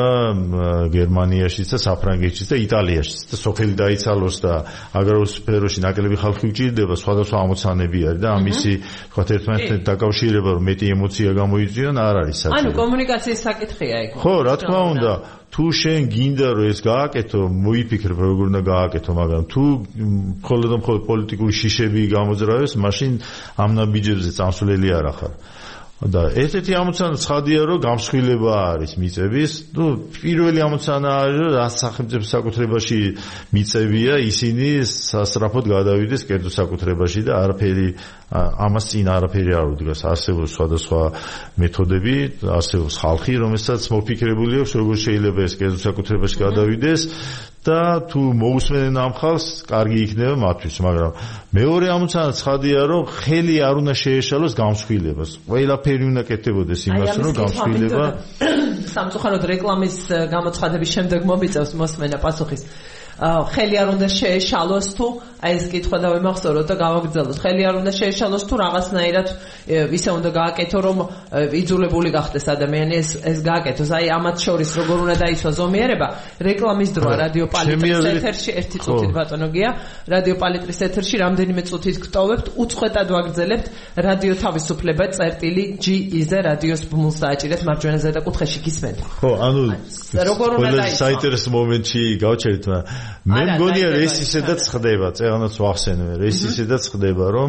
გერმანიაშიც და საფრანგეთშიც და იტალიაშიც და სოფელი დაიცალოს და აგრარულ სფეროში ნაკლები ხალხი გჭირდება სხვადასხვა ამოცანები არის და ამისი თქვათ ერთმანეთთან დაკავშირება რომ მეტი ემოცია გამოიწვიონ არ არის საჭირო. ანუ კომუნიკაციის საკითხია იქ. ხო, რა თქმა უნდა, თუ შენ გინდა რომ ეს გააკეთო, მოიფიქრე როგორ უნდა გააკეთო, მაგრამ თუ მხოლოდ მხოლოდ პოლიტიკური შიშები გამოძრავეს, მაშინ ამ ნაბიჯებზე წამსვლელი არ ახარ. და ერთ-ერთი ამოცანა ცხადია რომ გამსხვილება არის მიწების, ну, პირველი ამოცანა არის რომ რა სახელმწიფო საკუთრებაში მიწებია, ისინი სასწრაფოდ გადავიდეს კერძო საკუთრებაში და არაფერი ამას წინ არაფერი არ უდგას. არსებობს სხვადასხვა მეთოდები, არსებობს ხალხი, რომელსაც მოფიქრებული აქვს, როგორ შეიძლება ეს კერძო საკუთრებაში გადავიდეს. და თუ მოусმენენ ამ ხალხს, კარგი იქნება მათთვის, მაგრამ მეორე ამოცანა ცხადია, რომ ხელი არ უნდა შეეშალოს გამსხვილებას. ყველაფერი უნდა კეთდებოდეს იმას, რომ გამსხვილება სამწუხაროდ რეკლამის გამოცხადების შემდეგ მომიწევს მოსმენა პასუხის. ხელი არ უნდა შეეშალოს თუ აი ეს კითხვა და ვიმახსოვროთ და გავაგრძელოთ. ხელი არ უნდა შეეშალოს თუ რაღაცნაირად ისე უნდა გააკეთო, რომ იძულებული გახდეს ადამიანი ეს ეს გააკეთოს. აი ამათ შორის როგორ უნდა დაისვა ზომიერება. რეკლამის დროა რადიო პალიტრის ეთერში ერთი წუთით ბატონო გია. რადიო პალიტრის ეთერში რამდენიმე წუთით გტოვებთ, უწყვეტად ვაგრძელებთ რადიო თავისუფლება წერტილი ჯი ი-ზე რადიოს ბმულს დააჭირეთ მარჯვენა ზედა კუთხეში გისმენთ. ხო, ანუ როგორ უნდა დაისვა. საინტერესო მომენტში გავჩერეთ, მე მგონია ეს ისედაც ხდება, წეღანაც ვახსენე, ეს ისედაც ხდება, რომ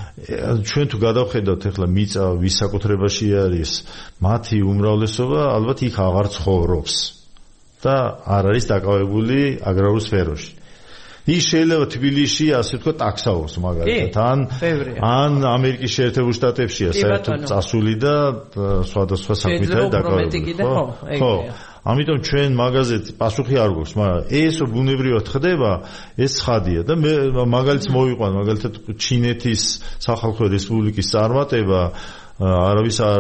ჩვენ თუ გადავხედავთ ახლა მიწა ვის საკუთრებაში არის, მათი უმრავლესობა ალბათ იქ აღარ ცხოვრობს და არ არის დაკავებული აგრარულ სფეროში. ის შეიძლება თბილისში ასე ვთქვა ტაქსაურს მაგალითად ან ან ამერიკის შეერთებულ შტატებშია საერთოდ წასული და სხვადასხვა საქმეთან დაკავებული. ხო, ამიტომ ჩვენ მაგაზე პასუხი არ გვაქვს, მაგრამ ეს რომ ბუნებრივად ხდება, ეს ცხადია და მე მაგალითს მოვიყვან, მაგალითად ჩინეთის სახალხო რესპუბლიკის წარმატება არავის არ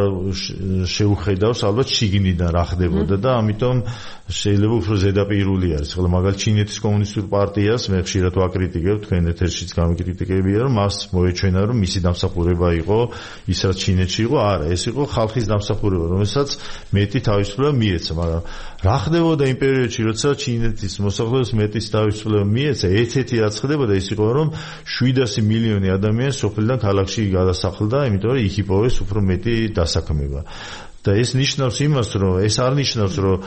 შეუხედავს ალბათ შიგნიდან რა ხდებოდა და ამიტომ შეიძლება უფრო ზედაპირული არის. ხოლო მაგალითად ჩინეთის კომუნისტურ პარტიას მე ხშირად ვაკრიტიკებ, თქვენ ეთერშიც გამიკრიტიკებია, რომ მას მოეჩვენა რომ მისი დამსახურება იყო ის რაც ჩინეთში იყო, არა, ეს იყო ხალხის დამსახურება, რომელსაც მეტი თავისუფლება მიეცა, მაგრამ რა ხდებოდა იმ პერიოდში, როცა ჩინეთის მოსახლეობას მეტი თავისუფლება მიეცა, ერთ-ერთი რაც ხდებოდა ის იყო, რომ შვიდასი მილიონი ადამიანი სოფლიდან ქალაქში გადასახლდა, იმიტომ რომ იქ იპოვეს უფრო მეტი დასაქმება. და ეს ნიშნავს იმას, რომ ეს არ ნიშნავს, რომ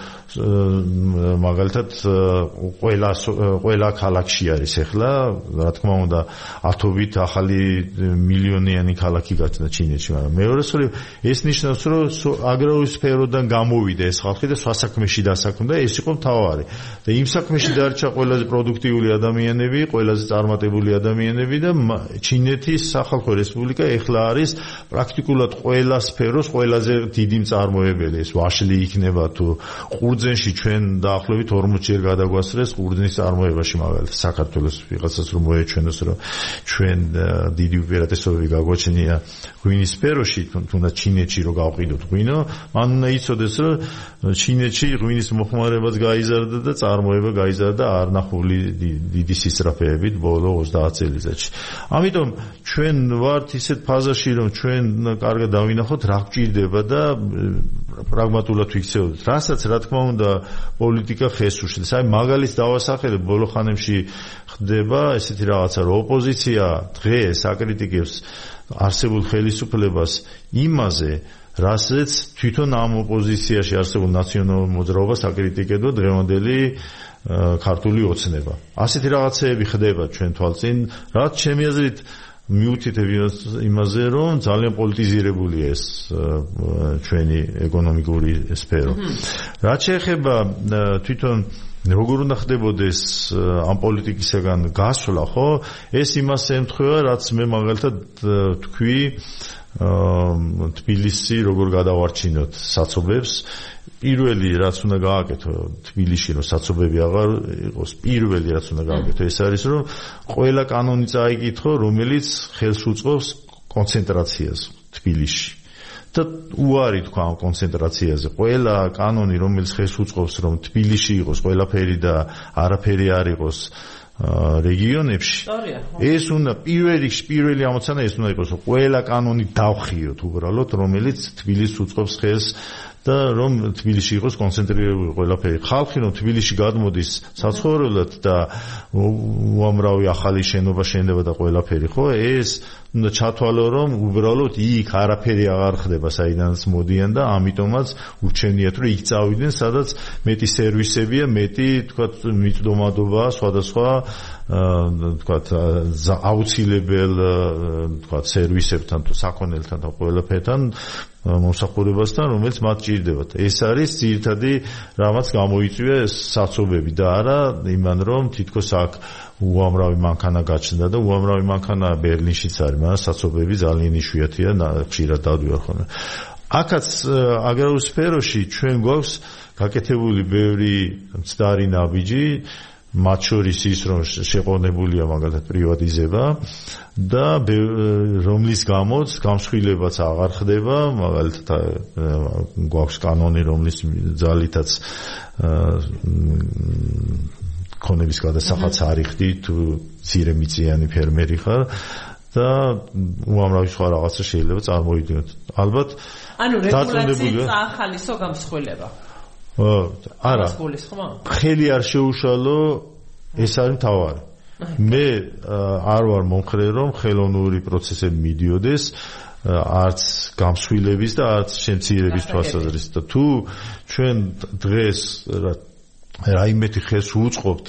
მაგალითად ყველა ყველა ქალაქში არის ახლა, რა თქმა უნდა, ათობით ახალი მილიონიანი ქალაქი გაჩნდა ჩინეთში, მაგრამ მეორე სწორედ ეს ნიშნავს, რომ აგრარული სფეროდან გამოვიდა ეს ხალხი და სხვა საქმეში დასაქმდა, ეს იყო მთავარი. და იმ საქმეში დარჩა ყველაზე პროდუქტიული ადამიანები, ყველაზე წარმატებული ადამიანები და ჩინეთის სახალხო რესპუბლიკა ახლა არის პრაქტიკულად ყველა სფეროს ყველაზე დიდი წარმოებელი ეს ვაშლი იქნება თუ ყურძენში ჩვენ დაახლოებით ორმოცი ჯერ გადაგვასწრეს ყურძნის წარმოებაში მაგალითად საქართველოს ვიღაცას რომ მოეჩვენოს რომ ჩვენ დიდი უპირატესობები გაგვაჩნია ღვინის სფეროში თუნდაც ჩინეთში რო გავყიდოთ ღვინო მან უნდა იცოდეს რომ ჩინეთში ღვინის მოხმარებაც გაიზარდა და წარმოება გაიზარდა არნახული დიდი სისწრაფეებით ბოლო ოცდაათ წელიწადში ამიტომ ჩვენ ვართ ისეთ ფაზაში რომ ჩვენ კარგად დავინახოთ რა გვჭირდება და პრაგმატულად ვიქცეოდეთ რასაც რა თქმა უნდა პოლიტიკა ხეს უშლის აი მაგალითს დავასახელებ ბოლო ხანებში ხდება ესეთი რაღაცა რომ ოპოზიცია დღეს აკრიტიკებს არსებულ ხელისუფლებას იმაზე რასაც თვითონ ამ ოპოზიციაში არსებულ ნაციონალურ მოძრაობას აკრიტიკებდა დღევანდელი ქართული ოცნება ასეთი რაღაცეები ხდება ჩვენ თვალწინ რაც ჩემი აზრით მიუთითებ იმაზე რომ ძალიან პოლიტიზირებულია ეს ჩვენი ეკონომიკური სფერო რაც შეეხება თვითონ როგორ უნდა ხდებოდეს ამ პოლიტიკისაგან გასვლა ხო ეს იმას ემთხვევა რაც მე მაგალითად თქვი თბილისი როგორ გადავარჩინოთ საცობებს პირველი რაც უნდა გააკეთო თბილისში რომ საცობები აღარ იყოს პირველი რაც უნდა გააკეთო ეს არის რომ ყველა კანონი წაიკითხო რომელიც ხელს უწყობს კონცენტრაციას თბილისში და უარი თქვა ამ კონცენტრაციაზე ყველა კანონი რომელიც ხელს უწყობს რომ თბილისში იყოს ყველაფერი და არაფერი არ იყოს რეგიონებში ეს უნდა პირველი პირველი ამოცანა ეს უნდა იყოს რომ ყველა კანონი დავხიოთ უბრალოდ რომელიც თბილისს უწყობს ხელს და რომ თბილისში იყოს კონცენტრირებული ყველაფერი ხალხი რომ თბილისში გადმოდის საცხოვრებლად და უამრავი ახალი შენობა შენება და ყველაფერი ხო ეს უნდა ჩათვალო რომ უბრალოდ იქ არაფერი აღარ ხდება საიდანაც მოდიან და ამიტომაც ურჩევნიათ რომ იქ წავიდნენ სადაც მეტი სერვისებია მეტი თქვათ მიწდომადობაა სხვადასხვა თქვათ აუცილებელ თქვათ სერვისებთან თუ საქონელთან და ყველაფერთან მომსახურებასთან რომელიც მათ ჭირდებათ ეს არის ძირითადი რამაც გამოიწვია საცობები და არა იმან რომ თითქოს აქ უამრავი მანქანა გაჩნდა და უამრავი მანქანა ბერლინშიც არის მაგრამ საცობები ძალიან იშვიათია ხშირად დავდივარ ხოლმე აქაც აგრარულ სფეროში ჩვენ გვაქვს გაკეთებული ბევრი მცდარი ნაბიჯი მათ შორის ის რომ შეყოვნებულია მაგალითად პრივატიზება და რომლის გამოც გამსხვილებაც აღარ ხდება მაგალითად გვაქვს კანონი რომლის ძალითაც ქონების გადასახადს არ იხდი თუ მცირე მიწიანი ფერმერი ხარ და უამრავი სხვა რაღაცა შეიძლება წარმოიდგინოთ ალბათ ანუ რეგულაცია ახალისო გამსხვილება არა ხელი არ შეუშალო ეს არის მთავარი მე არ ვარ მომხრე რომ ხელოვნური პროცესები მიდიოდეს არც გამსხვილების და არც შემცირების თვალსაზრისით და თუ ჩვენ დღეს რაიმეთი ხელს უწყობთ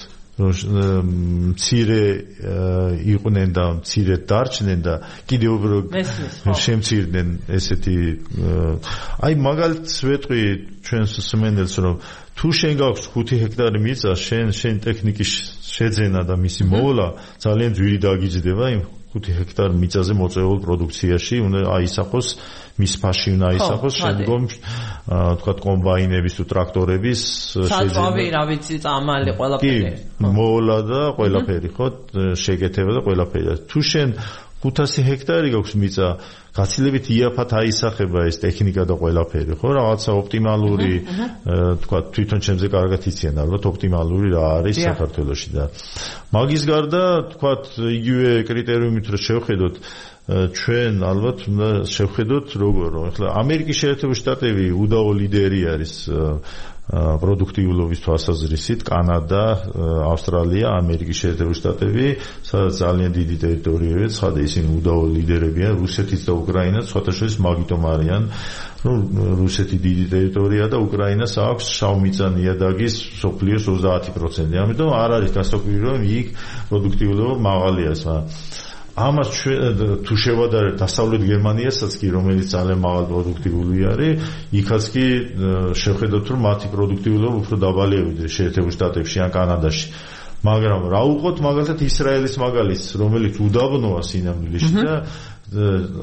მცირე იყვნენ და მცირე დარჩნენ და კიდევ უფრო შემცირდნენ ესეთი აი მაგალითს ვეტყვი ჩვენს სმენელს რომ თუ შენ გაქვს ხუთი ჰექტარი მიწა შენ შენ ტექნიკის შეძენა და მისი მოვლა ძალიან ძვირი დაგიჯდება იმ ხუთი ჰექტარ მიწაზე მოწეულ პროდუქციაში უნდა აისახოს მის ფაში უნდა აისახოს შემდგომ თქვა კომბაინების თუ ტრაქტორების შეძენა რა ვიცი წამალი ყველაფერი მოვლა და ყველაფერი ხო შეკეთება და ყველაფერი თუ შენ ხუთასი ჰექტარი გაქვს მიწა გაცილებით იაფად აისახება ეს ტექნიკა და ყველაფერი ხო რაღაცა ოპტიმალური თქვა თვითონ ჩემზე კარგად იციან ალბათ ოპტიმალური რა არის საქართველოში და მაგის გარდა თქვა იგივე კრიტერიუმით რომ შევხედოთ ჩვენ ალბათ უნდა შევხედოთ როგორ რომ ახლა ამერიკის შეერთებული შტატები უდაო ლიდერი არის პროდუქტიულობის თვალსაზრისით კანადა, ავსტრალია, ამერიკის შეერთებული შტატები, სადაც ძალიან დიდი ტერიტორიებია, ცხადა ისინი უდაო ლიდერებია, რუსეთიც და უკრაინაც, სხვათაშორის მაგიტომ არიან, რომ რუსეთი დიდი ტერიტორია და უკრაინას აქვს შავმიწა ნიადაგის სოფლიოს ოცდაათი პროცენტი. ამიტომ არ არის გასაკვირი, რომ იქ პროდუქტიულობა მაღალია, ამას თუ შევადარებთ დასავლეთ გერმანიასაც კი რომელიც ძალიან მაღალ პროდუქტიული არის იქაც კი შევხედოთ რომ მათი პროდუქტიულობა უფრო დაბალია ვიდრე შეერთებულ შტატებში ან კანადაში მაგრამ რა უყოთ მაგალითად ისრაელის მაგალითს რომელიც უდაბნოა სინამდვილეში და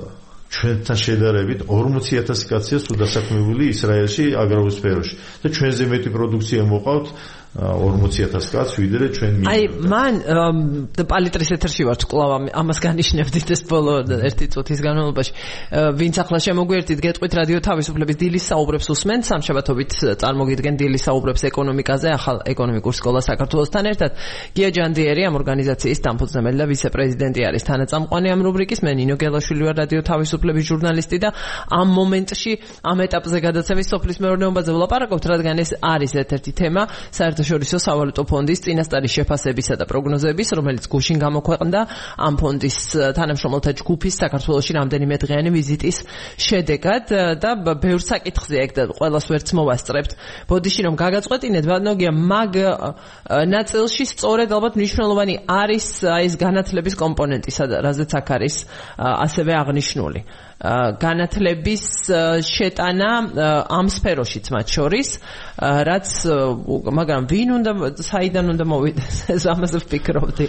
ჩვენთან შედარებით ორმოცი ათასი კაცია სულ დასაქმებული ისრაელში აგრარულ სფეროში და ჩვენზე მეტი პროდუქცია მოყავთ ორმოცი ათასი კაც ვიდრე ჩვენ მინიმუმ. აი, მან პალიტრის ეთერში ვარ კვლავ ამას განიშნებდით ეს ბოლო ერთი წუთის განმავლობაში. ვინც ახლა შემოგვიერთით, გეტყვით რადიო თავისუფლების დილის საუბრებს უსმენთ, სამშაბათობით წარმოგიდგენ დილის საუბრებს ეკონომიკაზე, ახალ ეკონომიკურ სკოლას საქართველოსთან ერთად. გია ჯანდიერი ამ ორგანიზაციის დამფუძნებელი და ვიცე-პრეზიდენტი არის თანაწამყვანი ამ რუბრიკის. მე ნინო გელაშვილი ვარ რადიო თავისუფლების ჟურნალისტი და ამ მომენტში, ამ ეტაპზე გადაცემის სოფლის მეურნეობაზე ვლაპარაკობთ, რადგან ეს არის ერთ-ერთი თემა საერთაშორისო სავალუტო ფონდის წინასწარი შეფასებისა და პროგნოზების, რომელიც გუშინ გამოქვეყნდა ამ ფონდის თანამშრომელთა ჯგუფის საქართველოში რამდენიმე დღიანი ვიზიტის შედეგად და ბევრ საკითხზე ეგ და ყველას ვერც მოვასწრებთ. ბოდიში რომ გაგაწყვეტინეთ, ბატონოგია, მაგ ნაწილში სწორედ ალბათ მნიშვნელოვანი არის ეს განათლების კომპონენტი, რაზეც აქ არის ასევე აღნიშნული. განათლების შეტანა ამ სფეროშიც მათ შორის, რაც მაგრამ ვინ უნდა საიდან უნდა მოვიდეს ეს ამაზე ვფიქრობდი.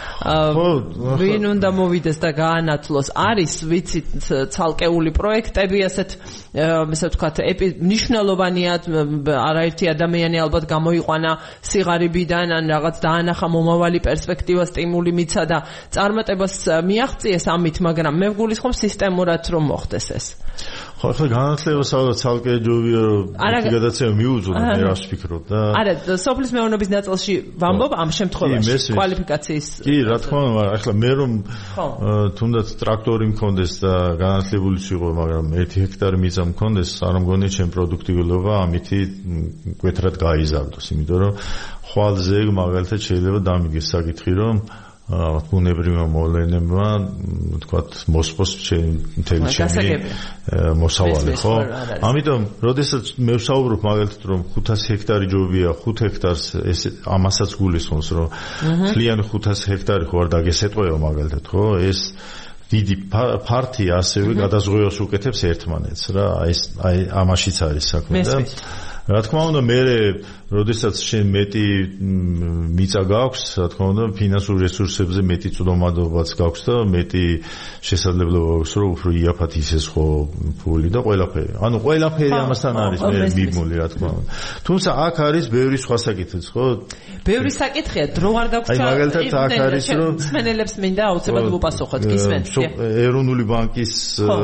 ვინ უნდა მოვიდეს და გაანათლოს? არის ვიცით ცალკეული პროექტები, ასეთ ესე ვთქვათ, მნიშვნელოვანია, არაერთი ადამიანი ალბათ გამოიყვანა სიღარიბიდან ან რაღაც დაანახა მომავალი პერსპექტივა, სტიმული მიცა და წარმატებას მიაღწიეს ამით, მაგრამ მე ვგულისხმობ სისტემურად რომ მოხდეს ეს. ხო, ახლა განათლებას ალბათ ცალკე ჯობია რომ გადაცემა მიუძღოთ, მე რას ვფიქრობ და არა, სოფლის მეურნეობის ნაწილში ვამბობ ამ შემთხვევაში კვალიფიკაციის. კი, რა თქმა უნდა, ახლა მე რომ თუნდაც ტრაქტორი მქონდეს და განათლებული ვიყო, მაგრამ ერთი ჰექტარი მიწა მქონდეს, არ მგონია ჩემ პროდუქტივილობა ამითი მკვეთრად გაიზარდოს, იმიტომ რომ ხვალზე მაგალითად შეიძლება დამიგეს საკითხი, რომ ბუნებრივმა მოვლენებმა თქვათ მოსყოს მთელი ჩემი მოსავალი, ხო? ამიტომ, როდესაც მე ვსაუბრობ მაგალითად რომ ხუთასი ჰექტარი ჯობია, ხუთ ჰექტარს ეს ამასაც გულისხმობს, რომ მთლიანი ხუთასი ჰექტარი ხო არ დაგესეტყვეო მაგალითად, ხო? ეს დიდი ფართი ასევე გადაზღვევას უკეთებს ერთმანეთს რა, ეს აი ამაშიც არის საქმე და რა თქმა უნდა მე როდესაც შენ მეტი მიწა გაქვს, რა თქმა უნდა ფინანსურ რესურსებზე მეტი წვდომადობაც გაქვს და მეტი შესაძლებლობა აქვს რომ უფრო იაფად ისეს ხო ფული და ყველაფერი. ანუ ყველაფერი ამასთან არის მე მიბმული რა თქმა უნდა. თუმცა აქ არის ბევრი სხვა საკითხიც, ხო? ბევრი საკითხია, დრო არ გაქვს. აი მაგალითად აქ არის რომ მსმენელებს მინდა აუცილებლად ვუპასუხოთ, გისმენთ? ეროვნული ბანკის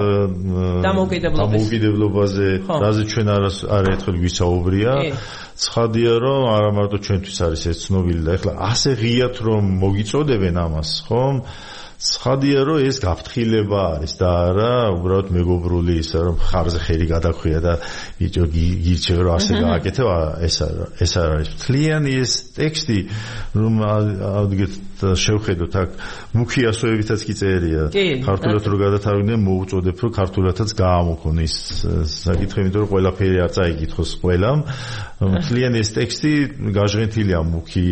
დამოუკიდებლობაზე, რაზე ჩვენ არაერთხელ გვისაუბრია. ცხადია რომ არა მარტო ჩვენთვის არის ეს ცნობილი და ეხლა ასე ღიათ რომ მოგიწოდებენ ამას, ხომ? ცხადია რომ ეს გაფრთხილება არის და არა უბრალოდ მეგობრული ისა რომ ხარზე ხელი გადახვია და ბიჭო გიჩე რომ ასე გააკეთე, ეს ეს არის მთლიანი ეს ტექსტი რომ ავდგეთ შევხედოთ აქ მუქი ასოებითაც კი წერია ქართულად რო გადათავდნენ მოუწოდებ რომ ქართულადაც გაამოქონ ის საკითხი, იმიტომ რომ ყველაფერი არ წაიკითხოს ყველამ. მთლიანი ეს ტექსტი გაჟღენთილია მუქი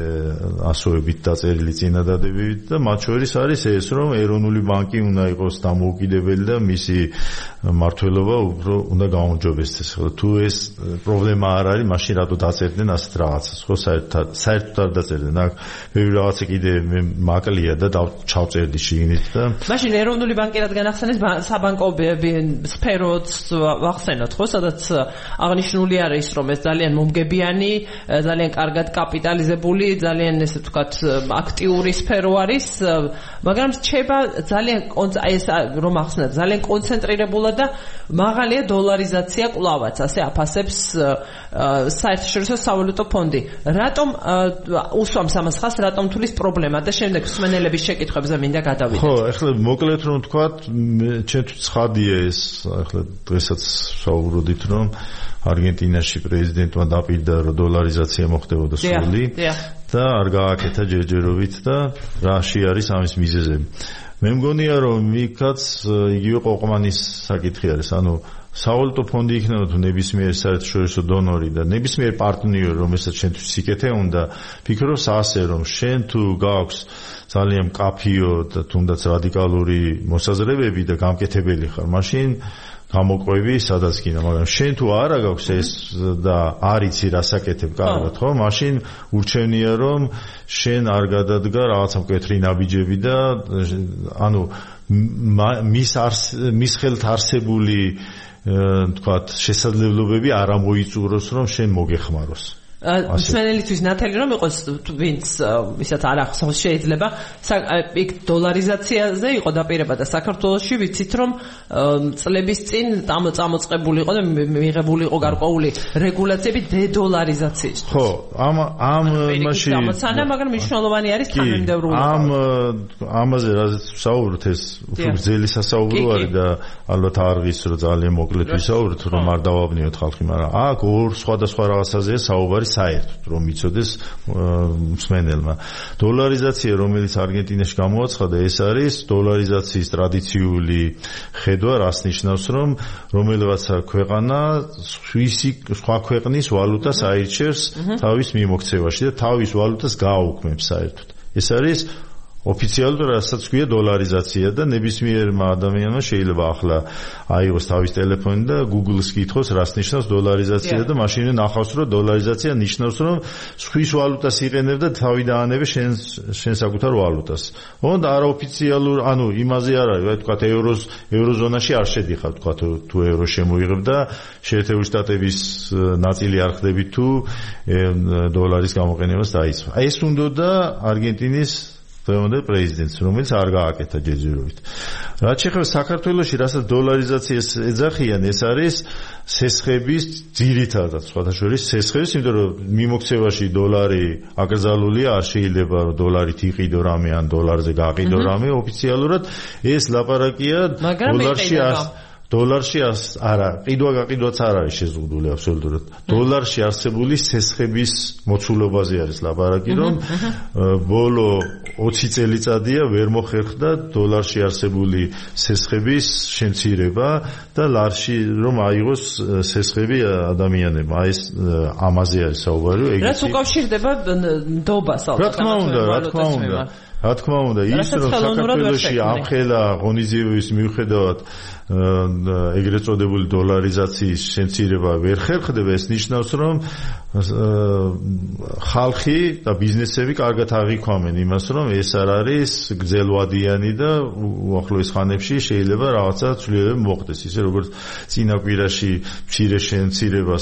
ასოებით დაწერილი წინადადებებით და მათ შორის არის ეს რომ ეროვნული ბანკი უნდა იყოს დამოუკიდებელი და მისი მმართველობა უფრო უნდა გაუმჯობესდეს. თუ ეს პრობლემა არ არის, მაშინ რატო დაწერდნენ ასეთ რაღაცას? ხო, საერთოდ საერთოდ არ დაწერდნენ. აქ ბევრი რაღაცა კიდე მე მაკლია და ჩავწერდი შიგნით და მაშინ ეროვნული ბანკი რადგან ახსენეს საბანკო სფეროც ვახსენოთ, ხო, სადაც აღნიშნული არის რომ ეს ძალიან მომგებიანი, ძალიან კარგად კაპიტალიზებული, ძალიან ესე ვთქვათ აქტიური სფერო არის, მაგრამ რჩება ძალიან ეს რომ ახსნათ ძალიან კონცენტრირებულად და მაღალია დოლარიზაცია კვლავაც, ასე აფასებს საერთაშორისო სავალუტო ფონდი. რატომ უსვამს ამას ხას, რატომ თulis პრობლემა და შემდეგ მსმენელების შეკითხვებზე მინდა გადავიდეთ. ხო, ახლა მოკლედ რომ ვთქვათ, ჩემთვის ცხადია ეს, ახლა დღესაც საუბრობდით რომ არგენტინაში პრეზიდენტმა დაპირდა რომ დოლარიზაცია მოხდებოდა სრული და არ გააკეთა ჯერჯერობით და რაში არის ამის მიზეზები. მე მგონია რომ იქაც იგივე ყოყმანის საკითხი არის, ანუ სავალუტო ფონდი იქნება თუ ნებისმიერ საერთაშორისო დონორი და ნებისმიერ პარტნიორი, რომელსაც შენთვის სიკეთე უნდა, ფიქრობს ასე რომ შენ თუ გაქვს ძალიან მკაფიო და თუნდაც რადიკალური მოსაზრებები და გამკეთებელი ხარ, მაშინ გამოყვები სადაც კიდე, მაგრამ შენ თუ არა გაქვს ეს და არ იცი რასაკეთებ კარგად, ხო? მაშინ ურჩევნია რომ შენ არ გადადგა რაღაცა მკვეთრი ნაბიჯები და ანუ მის მის ხელთ არსებული თქვათ შესაძლებლობები არ ამოიწუროს რომ შენ მოგეხმაროს მსმენელისთვის ნათელი რომ იყოს ვინც ისეთ არ ახსოვს შეიძლება იქ დოლარიზაციაზე იყო დაპირება და საქართველოში ვიცით რომ წლების წინ წამოწყებული იყო და მიღებული იყო გარკვეული რეგულაციები დედოლარიზაციის ხო ამ ამ მასში ამაცანა მაგრამ მნიშვნელოვანი არის თანამიმდევრული ამ ამაზე რაზეც ვსაუბრობთ ეს უფრო გრძელი სასაუბრო არის და ალბათ არ ღირს რომ ძალიან მოკლედ ვისაუბროთ რომ არ დავაბნიოთ ხალხი მაგრამ აქ ორ სხვადასხვა რაღაცაზეა საუბარი საერთოდ რომ მიცოდეს მსმენელმა დოლარიზაცია რომელიც არგენტინაში გამოაცხადა ეს არის დოლარიზაციის ტრადიციული ხედვა რას ნიშნავს რომ რომელიღაცა ქვეყანა სხვა ქვეყნის ვალუტას აირჩევს თავის მიმოქცევაში და თავის ვალუტას გააუქმებს საერთოდ ეს არის ოფიციალურად რასაც ქვია დოლარიზაცია და ნებისმიერმა ადამიანმა შეიძლება ახლა აიღოს თავის ტელეფონი და Google-ს კითხოს რას ნიშნავს დოლარიზაცია და მაშინ ნახავს რომ დოლარიზაცია ნიშნავს რომ სხვის ვალუტას იყენებ და თავი დაანებე შენ შენ საკუთარ ვალუტას. ოღონდ არაოფიციალურ ანუ იმაზე არ არის, აი თქვათ ევროს ევროზონაში არ შედიხარ თქვათ თუ ევრო შემოიღებ და შეერთებული შტატების ნაწილი არ ხდებით თუ დოლარის გამოყენებას დაიწყო. აი ეს უნდოდა არგენტინის დღევანდელ პრეზიდენტს, რომელიც არ გააკეთა ჯერჯერობით. რაც შეეხება საქართველოში, რასაც დოლარიზაციას ეძახიან, ეს არის სესხების ძირითადად, სხვათა შორის სესხების, იმიტომ რომ მიმოქცევაში დოლარი აკრძალულია, არ შეიძლება დოლარით იყიდო რამე ან დოლარზე გაყიდო რამე ოფიციალურად, ეს ლაპარაკია დოლარში დოლარში არა, ყიდვა გაყიდვაც არ არის შეზღუდული აბსოლუტურად. დოლარში არსებული სესხების მოცულობაზე არის ლაპარაკი, რომ ბოლო ოცი წელიწადია ვერ მოხერხდა დოლარში არსებული სესხების შემცირება და ლარში რომ აიღოს სესხები ადამიანებმა. აი ეს ამაზე არის საუბარი. რაც უკავშირდება ნდობას ალბათ. რა თქმა უნდა, რა თქმა უნდა. რა თქმა უნდა, ის რომ საქართველოში ამხელა ღონისძიებების მიუხედავად ეგრეთ წოდებული დოლარიზაციის შემცირება ვერ ხერხდება, ეს ნიშნავს, რომ ხალხი და ბიზნესები კარგად აღიქვამენ იმას, რომ ეს არ არის გრძელვადიანი და უახლოეს ხანებში შეიძლება რაღაცა ცვლილებები მოხდეს, ისე როგორც წინა კვირაში მცირე შემცირებას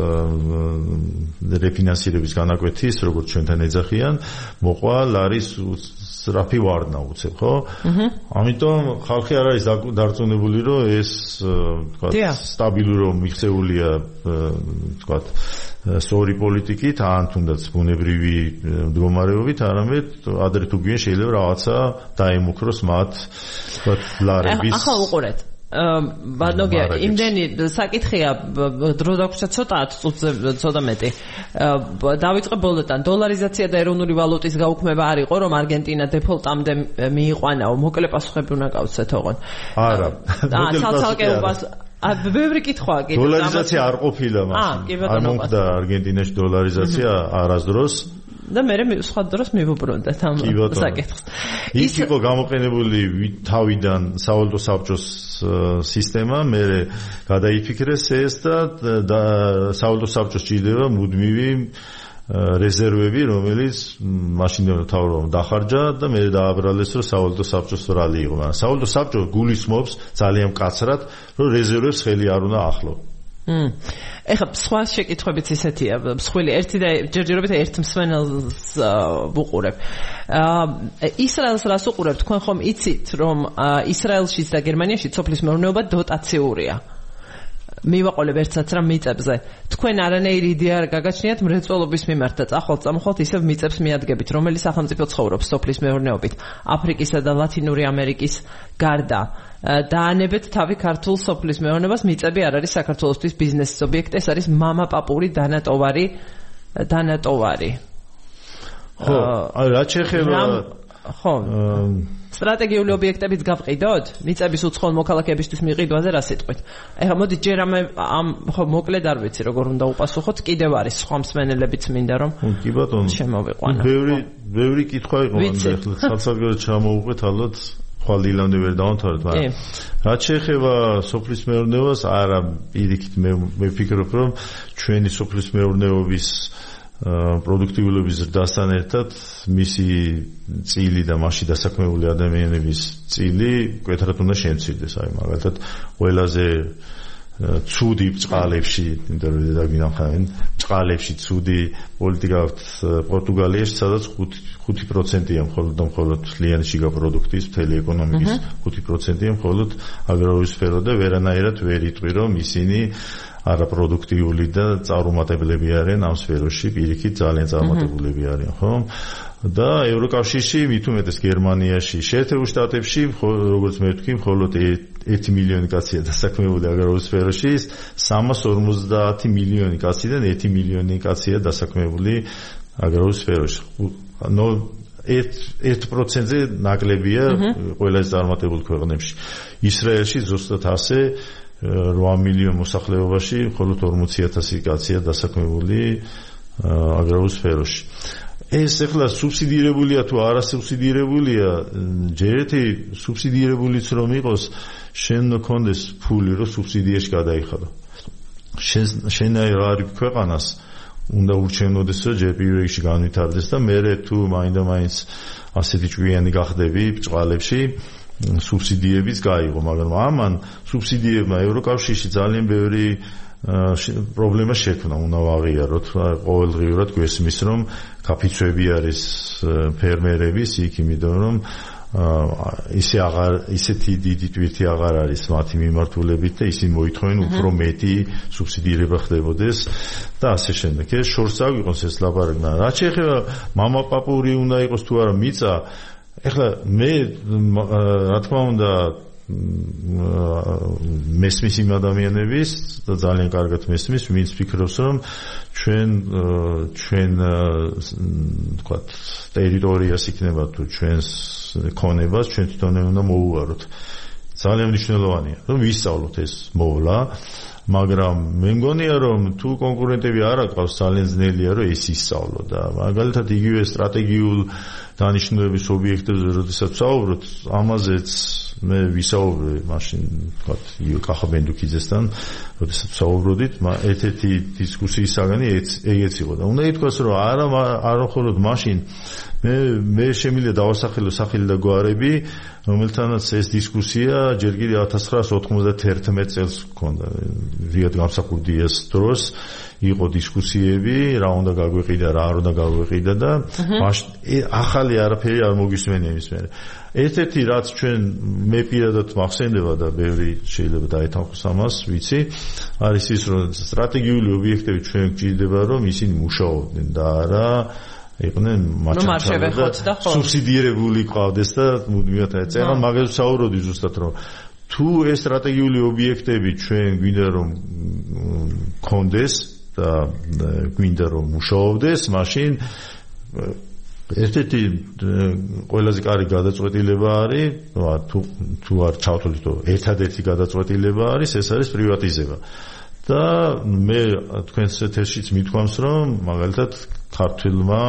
რეფინანსირების განაკვეთის, როგორც ჩვენთან ეძახიან, მოყვა ლარის სწრაფი ვარდნა უცებ, ხო? ამიტომ ხალხი არ არის დარწმუნებული, რომ ეს თქვა სტაბილური რომ მიღწეულია თქვა სწორი პოლიტიკით, ან თუნდაც ბუნებრივი მდგომარეობით, არამედ ადრე თუ გვიან შეიძლება რაღაცა დაემუქროს მათ თქვა ლარების. ახლა უყურეთ. ბანოგია, იმდენი საკითხია, დრო დაგვჭა ცოტა წუთზე ცოტა მეტი. დავიწყე ბოლოდან, დოლარიზაცია და ეროვნული ვალუტის გაუქმება არ იყო, რომ არგენტინა დეფოლტამდე მიიყვანაო, მოკლე პასუხები უნდა გავცეთ ოღონ. არა. ცალკეობას ბევრი კითხვაა კიდევ. დოლარიზაცია არ ყოფილა მაშინ. არ მომხდა არგენტინაში დოლარიზაცია არასდროს. და მე სხვა დროს მივუბრუნდეთ ამ საკითხს. ის იყო გამოყენებული თავიდან სავალუტო საბჭოს სისტემა, მე გადაიფიქრეს ეს და სავალუტო საბჭოს ჭირდება მუდმივი რეზერვები, რომელიც მაშინდელ თავრობამ დახარჯა და მე დააბრალეს, რომ სავალუტო საბჭოს რალი იყო. მაგრამ სავალუტო საბჭო გულისხმობს ძალიან მკაცრად, რომ რეზერვებს ხელი არ უნდა ახლო. ეხლა სხვა შეკითხვებიც ისეთია, მსხვილი ერთი და ჯერჯერობით ერთ მსმენელს ვუყურებ. ისრაელს რას უყურებ? თქვენ ხომ იცით, რომ ისრაელშიც და გერმანიაში სოფლის მეურნეობა დოტაციურია. მივაყოლებ ერთსაც რა მიწებზე. თქვენ არანაირი იდეა არ გაგაჩნიათ მრეწველობის მიმართ და წახვალ წამხვალ ისევ მიწებს მიადგებით, რომელი სახელმწიფო ცხოვრობს სოფლის მეურნეობით, აფრიკისა და ლათინური ამერიკის გარდა. დაანებეთ თავი ქართულ სოფლის მეურნეობას, მიწები არ არის საქართველოსთვის ბიზნესის ობიექტი, ეს არის მამა პაპური დანატოვარი დანატოვარი. ხო, აი რა შეეხება ხო სტრატეგიული ობიექტებიც გავყიდოთ? მიწების უცხოელ მოქალაქეებისთვის მიყიდვაზე რა სიტყვით? ეხლა მოდი ჯერ ამ ხო მოკლედ არ ვიცი როგორ უნდა უპასუხოთ, კიდევ არის სხვა მსმენელებიც მინდა რომ კი ბატონო შემოვიყვანო. ბევრი ბევრი კითხვა იყო მანდ ეხლა საცალკევად ჩამოვუყვეთ ალბათ ხვალ დილამდე ვერ დავამთავრეთ, მაგრამ რაც შეეხება სოფლის მეურნეობას, არა პირიქით მე მე ვფიქრობ რომ ჩვენი სოფლის მეურნეობის პროდუქტიულობის ზრდასთან ერთად მისი წილი და მასში დასაქმებული ადამიანების წილი მკვეთრად უნდა შემცირდეს. აი მაგალითად ყველაზე ცუდი ბწყალებში, ინტერვიუზე დაგინახავენ, ბწყალებში ცუდი პოლიტიკა აქვს პორტუგალიაში, სადაც ხუთი პროცენტია მხოლოდ და მხოლოდ მთლიანი შიგა პროდუქტის, მთელი ეკონომიკის ხუთი პროცენტია მხოლოდ აგრარული სფერო და ვერანაირად ვერ იტყვი, რომ ისინი არაპროდუქტიული და წარუმატებლები არიან ამ სფეროში, პირიქით ძალიან წარუმატებლები არიან, ხო? და ევროკავშირში, მით უმეტეს გერმანიაში, შეერთებულ შტატებში, როგორც მე ვთქვი, მხოლოდ ერთი მილიონი კაცია დასაქმებული აგრარულ სფეროში, სამას ორმოცდაათი მილიონი კაციდან ერთი მილიონი კაცია დასაქმებული აგრარულ სფეროში. ნო ერთ პროცენტზე ნაკლებია ყველაზე წარმატებულ ქვეყნებში. ისრაელში ზუსტად ასე რვა მილიონ მოსახლეობაში მხოლოდ ორმოცი ათასი კაცია დასაქმებული აგრარულ სფეროში. ეს ახლა სუბსიდირებულია თუ არა სუბსიდირებულია, ჯერ ერთი სუბსიდირებულიც რომ იყოს, შენ მქონდეს ფული, რომ სუბსიდიაში გადაიხადო. შენ შენაირი ქვეყანას უნდა ურჩევნოდეს, რომ ჯერ პირველ რიგში განვითარდეს და მერე თუ მაინდა-მაინც ასეთი ჭკვიანი გახდები ბწყალებში, სუბსიდიებიც გაიღო, მაგრამ ამან სუბსიდიებმა ევროკავშირში ძალიან ბევრი პრობლემა შექმნა, უნდა ვაღიაროთ. ყოველდღიურად გვესმის, რომ გაფიცვები არის ფერმერების იქ, იმიტომ რომ ისე აღარ ისეთი დიდი ტვირთი აღარ არის მათი მიმართულებით და ისინი მოითხოვენ უფრო მეტი სუბსიდირება ხდებოდეს და ასე შემდეგ. ეს შორს აგვიყოს ეს ლაპარაკი. რაც შეეხება მამაპაპური უნდა იყოს თუ არა მიწა, ეხლა მე რა თქმა უნდა მესმის იმ ადამიანების და ძალიან კარგად მესმის, ვინც ფიქრობს, რომ ჩვენ ჩვენ თქვათ ტერიტორიას იქნება თუ ჩვენს ქონებას ჩვენ თვითონვე უნდა მოუვაროთ. ძალიან მნიშვნელოვანია, რომ ვისწავლოთ ეს მოვლა, მაგრამ მე მგონია, რომ თუ კონკურენტები არ აყავს, ძალიან ძნელია, რომ ეს ისწავლო და მაგალითად იგივე სტრატეგიულ დანიშნულების ობიექტებზე, როდესაც ვსაუბრობთ, ამაზეც მე ვისაუბრე მაშინ, ვთქვათ, კახაბენდუკიძესთან, როდესაც ვსაუბრობდით, ერთ-ერთი დისკუსიის საგანი ეგეც იყო და უნდა ითქვას, რომ არა არა მხოლოდ მაშინ მე მე შემიძლია დავასახელო სახელი და გვარები, რომელთანაც ეს დისკუსია ჯერ კიდევ ათას ცხრაასი ოთხმოცდაათი წელს ჰქონდა. რიად გამსახურდიას დროს იყო დისკუსიები, რა უნდა გაგვეყიდა, რა არ უნდა გაგვეყიდა და ახალი არაფერი არ მოგვისმენია იმის მერე. ერთ-ერთი რაც ჩვენ მე პირადად მახსენდება და ბევრი შეიძლება დაეთანხმოს ამას, ვიცი, არის ის, რომ სტრატეგიული ობიექტები ჩვენ გვჭირდება, რომ ისინი მუშაობდნენ და არა იყვნენ მაჩვენებელი და სუბსიდირებული ყავდეს და მუდმივად ეწერა. მაგას ვსაუბრობდი ზუსტად, რომ თუ ეს სტრატეგიული ობიექტები ჩვენ გვინდა რომ გქონდეს და გვინდა რომ მუშაობდეს, მაშინ ერთ-ერთი ყველაზე კარგი გადაწყვეტილება არის, თუ თუ არ ჩავთვლით, ერთადერთი გადაწყვეტილება არის, ეს არის პრივატიზება. და მე თქვენს ეთერშიც მithქვამს, რომ მაგალითად ქართველმა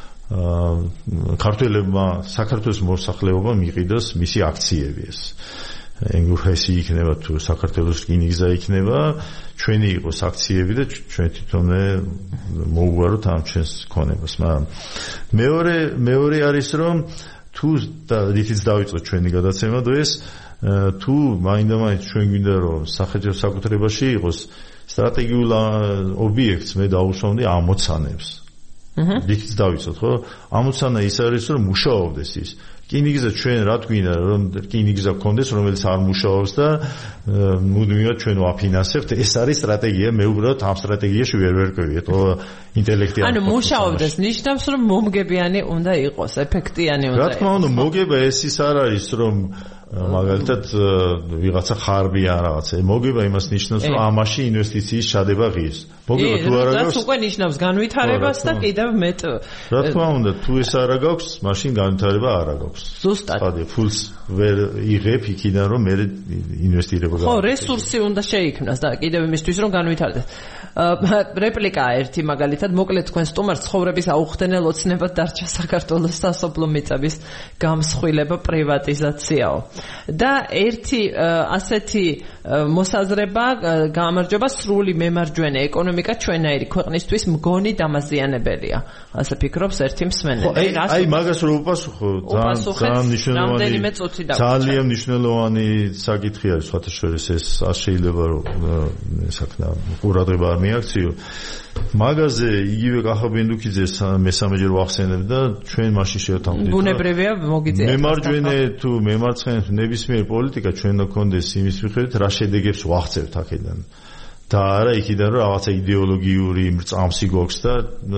ქართველებმა საქართველოს მოსახლეობა მიყიდოს მისი აქციები ეს. ენგურჰესი იქნება თუ საქართველოს რკინიგზა იქნება, ჩვენი იყოს აქციები და ჩვენ თვითონვე მოუვაროთ ამ ჩვენს ქონებას. მაგრამ მეორე მეორე არის, რომ თუ რითიც დავიწყოთ ჩვენი გადაცემა დღეს, თუ მაინდა-მაინც ჩვენ გვინდა რომ სახელმწიფო საკუთრებაში იყოს სტრატეგიულ ობიექტს, მე დაუსვამდი ამოცანებს. რითიც დავიწყოთ, ხო? ამოცანა ის არის, რომ მუშაობდეს ის. რკინიგზა ჩვენ რა გვინდა, რომ რკინიგზა გქონდეს, რომელიც არ მუშაობს და მუდმივად ჩვენ ვაფინანსებთ, ეს არის სტრატეგია, მე უბრალოდ ამ სტრატეგიაში ვერ ვერკვევიეთ, ინტელექტი. ანუ მუშაობდეს ნიშნავს, რომ მომგებიანი უნდა იყოს, ეფექტიანი უნდა იყოს. რა თქმა უნდა, მოგება ეს ის არ არის, რომ მაგალითად ვიღაცა ხარბი ან რაღაცა. მოგება იმას ნიშნავს, რომ ამაში ინვესტიციის ჩადება ღირს. მოგება თუ არა გაქვს, უკვე ნიშნავს განვითარებას და კიდევ მეტ. რა თქმა უნდა, თუ ეს არა გაქვს, მაშინ განვითარება არ აქვს. ზუსტად. ხადი ფულს ვერ იღებ იქიდან, რომ მე ინვესტირება გაქვს. ხო, რესურსი უნდა შეიქმნას და კიდევ იმისთვის, რომ განვითარდეს. რეპლიკაა ერთი მაგალითად, მოკლედ თქვენ სტუმარს ცხოვრების აუხდენელ ოცნებად დარჩა საქართველოს სასოფლო მიწების გამსხვილება, პრივატიზაციაო. და ერთი ასეთი მოსაზრება გამარჯობა სრული მემარჯვენე ეკონომიკა ჩვენაირი ქვეყნისთვის მგონი დამაზიანებელია. ასე ფიქრობს ერთი მსმენელი. აი მაგას რო უპასუხო, ძალიან მნიშვნელოვანი ძალიან მნიშვნელოვანი საკითხი არის, სხვათა შორის ეს არ შეიძლება რომ საქმე ყურადღება არ მიაქციო. მაგაზე იგივე კახაბენდუქიძეს მესამეჯერ ვახსენებ და ჩვენ მაშინ შევთანხმდით. ბუნებრივია მოგიწია. მემარჯვენე თუ მემარცხენე თუ ნებისმიერ პოლიტიკა ჩვენ უნდა გქონდეს იმის მიხედვით რა შედეგებს ვაღწევთ აქედან. და არა იქიდან რომ რაღაცა იდეოლოგიური მრწამსი გვაქვს და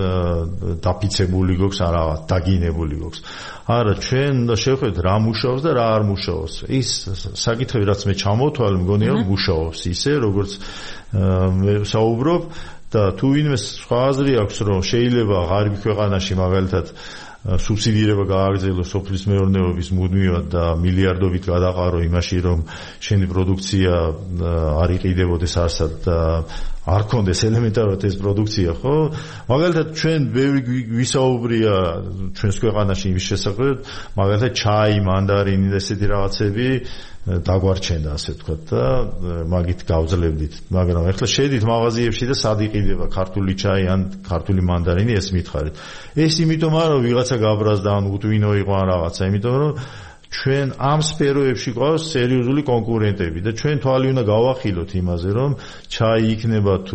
დაფიცებული გვაქვს ან რაღაც დაგინებული გვაქვს. არა, ჩვენ უნდა შევხედოთ რა მუშაობს და რა არ მუშაობს. ის საკითხები რაც მე ჩამოვთვალე, მგონია რომ მუშაობს ისე როგორც მე საუბრობ და თუ ვინმე სხვა აზრი აქვს რომ შეიძლება ღარიბ ქვეყანაში მაგალითად სუბსიდირება გააგრძელოს სოფლის მეურნეობის მუდმივად და მილიარდობით გადაყარო იმაში რომ შენი პროდუქცია არ იყიდებოდეს არსად და არ კონდეს ელემენტარულად ეს პროდუქცია, ხო? მაგალითად ჩვენ ბევრი ვისაუბრია ჩვენს ქვეყანაში იმის შესახებ, მაგალითად ჩაი, მანდარინი და ესეთი რაღაცები დაგვარჩენდა, ასე ვთქვათ და მაგით გავძლებდით. მაგრამ ახლა შედით მაღაზიებში და სად იყიდება ქართული ჩაი ან ქართული მანდარინი, ეს მითხარით. ეს იმიტომ არა რომ ვიღაცა გაბრაზდა ან უთვინო იყო ან რაღაცა, იმიტომ რომ ჩვენ ამ სფეროებში ყავს სერიოზული კონკურენტები და ჩვენ თვალი უნდა გავახილოთ იმაზე, რომ ჩაი იქნება თუ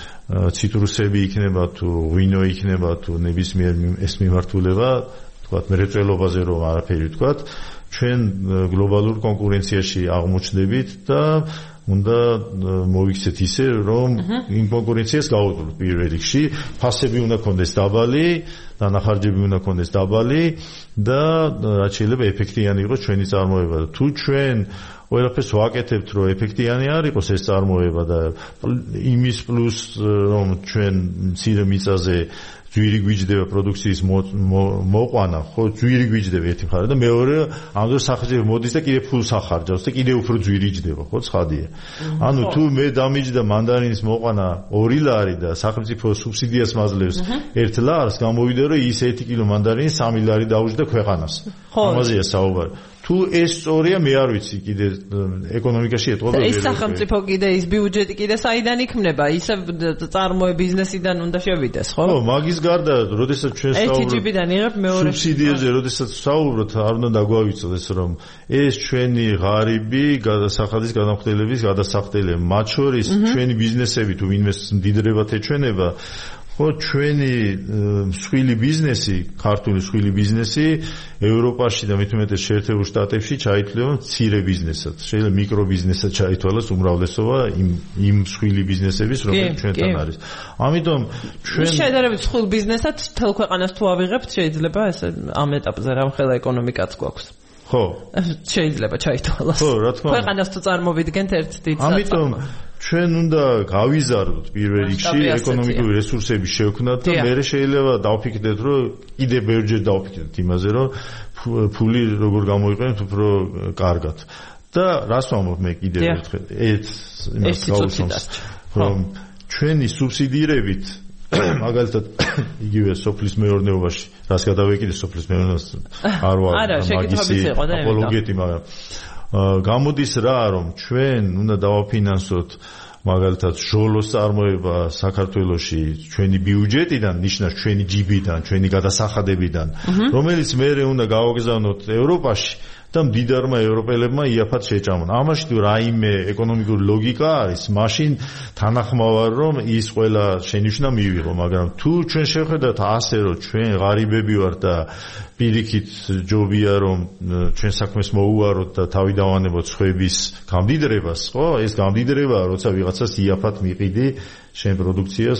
ციტრუსები იქნება თუ ღვინო იქნება თუ ნებისმიერ ეს მიმართულება, თქვათ მრეწველობაზე რომ არაფერი ვთქვათ, ჩვენ გლობალურ კონკურენციაში აღმოჩნდებით და უნდა მოვიქცეთ ისე, რომ იმ კონკურენციას გავუძლოთ პირველ რიგში, ფასები უნდა კონდეს დაბალი, დანახარჯები უნდა კონდეს დაბალი და რაც შეიძლება ეფექტიანი იყოს ჩვენი წარმოება. თუ ჩვენ ყველაფერს ვაკეთებთ, რომ ეფექტიანი არ იყოს ეს წარმოება და იმის პლუს რომ ჩვენ მცირე მიწაზე ძვირი გვიჯდება პროდუქციის მოყვანა, ხო, ძვირი გვიჯდება ერთი მხარე და მეორე ამ დროს სახელმწიფო მოდის და კიდე ფულს ახარჯავს და კიდე უფრო ძვირი იჯდება, ხო, ცხადია. ანუ თუ მე დამიჯდა მანდარინის მოყვანა ორი ლარი და სახელმწიფო სუბსიდიას მაძლევს ერთ ლარს, გამოვიდა რომ ის ერთი კილო მანდარინი სამი ლარი დაუჯდა ქვეყანას. ამაზეა საუბარი. თუ ეს სწორია, მე არ ვიცი კიდე ეკონომიკაში ეტყობა ვერ. ეს სახელმწიფო კიდე ის ბიუჯეტი კიდე საიდან იქმნება? ისე წარმოება ბიზნესიდან უნდა შევიდეს, ხო? ხო, მაგის გარდა, როდესაც ჩვენ საუბრობთ ერთი ჯიბიდან იღებ, მეორე სუბსიდიაზე, როდესაც საუბრობთ, არ უნდა დაგვავიწოდეს, რომ ეს ჩვენი ღარიბი გადასახადის გადამხდელების გადასახდელია, მათ შორის ჩვენი ბიზნესები თუ ვინმეს მდიდრებათ ეჩვენება, ხო, ჩვენი მსხვილი ბიზნესი, ქართული მსხვილი ბიზნესი ევროპაში და მით უმეტეს შეერთებულ შტატებში ჩაითვლება მცირე ბიზნესად. შეიძლება მიკრო ბიზნესად ჩაითვალოს უმრავლესობა იმ იმ მსხვილი ბიზნესების, რომელიც ჩვენთან არის. ამიტომ ჩვენ შედარებით მსხვილ ბიზნესად თელ ქვეყანას თუ ავიღებთ, შეიძლება ესე ამ ეტაპზე რამხელა ეკონომიკაც გვაქვს. ხო, შეიძლება ჩაითვალოს. ხო, რა თქმა უნდა. ქვეყანას თუ წარმოვიდგენთ ერთ დიდ საწყობად. ამიტომ ჩვენ უნდა გავიზარდოთ პირველ რიგში ეკონომიკური რესურსების შექმნათ და მერე შეიძლება დავფიქრდეთ, რომ კიდე ბევრჯერ დავფიქრდეთ იმაზე, რომ ფული როგორ გამოიყენოთ უფრო კარგად. და რას ვამბობ მე კიდევ ერთხელ, ეს იმას გავუსვამს, რომ ჩვენი სუბსიდირებით მაგალითად იგივე სოფლის მეურნეობაში, რას გადავეკიდე სოფლის მეურნეობას არ ვარ მაგისი აპოლოგეტი, მაგრამ გამოდის რა, რომ ჩვენ უნდა დავაფინანსოთ მაგალითად ჟოლოს წარმოება საქართველოში ჩვენი ბიუჯეტიდან, ნიშნავს ჩვენი ჯიბიდან, ჩვენი გადასახადებიდან, რომელიც მერე უნდა გავაგზავნოთ ევროპაში და მდიდარმა ევროპელებმა იაფად შეჭამონ. ამაში თუ რაიმე ეკონომიკური ლოგიკა არის, მაშინ თანახმავარ რომ ის ყველა შენიშვნა მივიღო, მაგრამ თუ ჩვენ შევხედავთ ასე, რომ ჩვენ ღარიბები ვართ და პირიქით ჯობია რომ ჩვენ საქმეს მოუაროთ და თავი დავანებოთ სხვების გამდიდრებას, ხო? ეს გამდიდრებაა, როცა ვიღაცას იაფად მიყიდი შენ პროდუქციას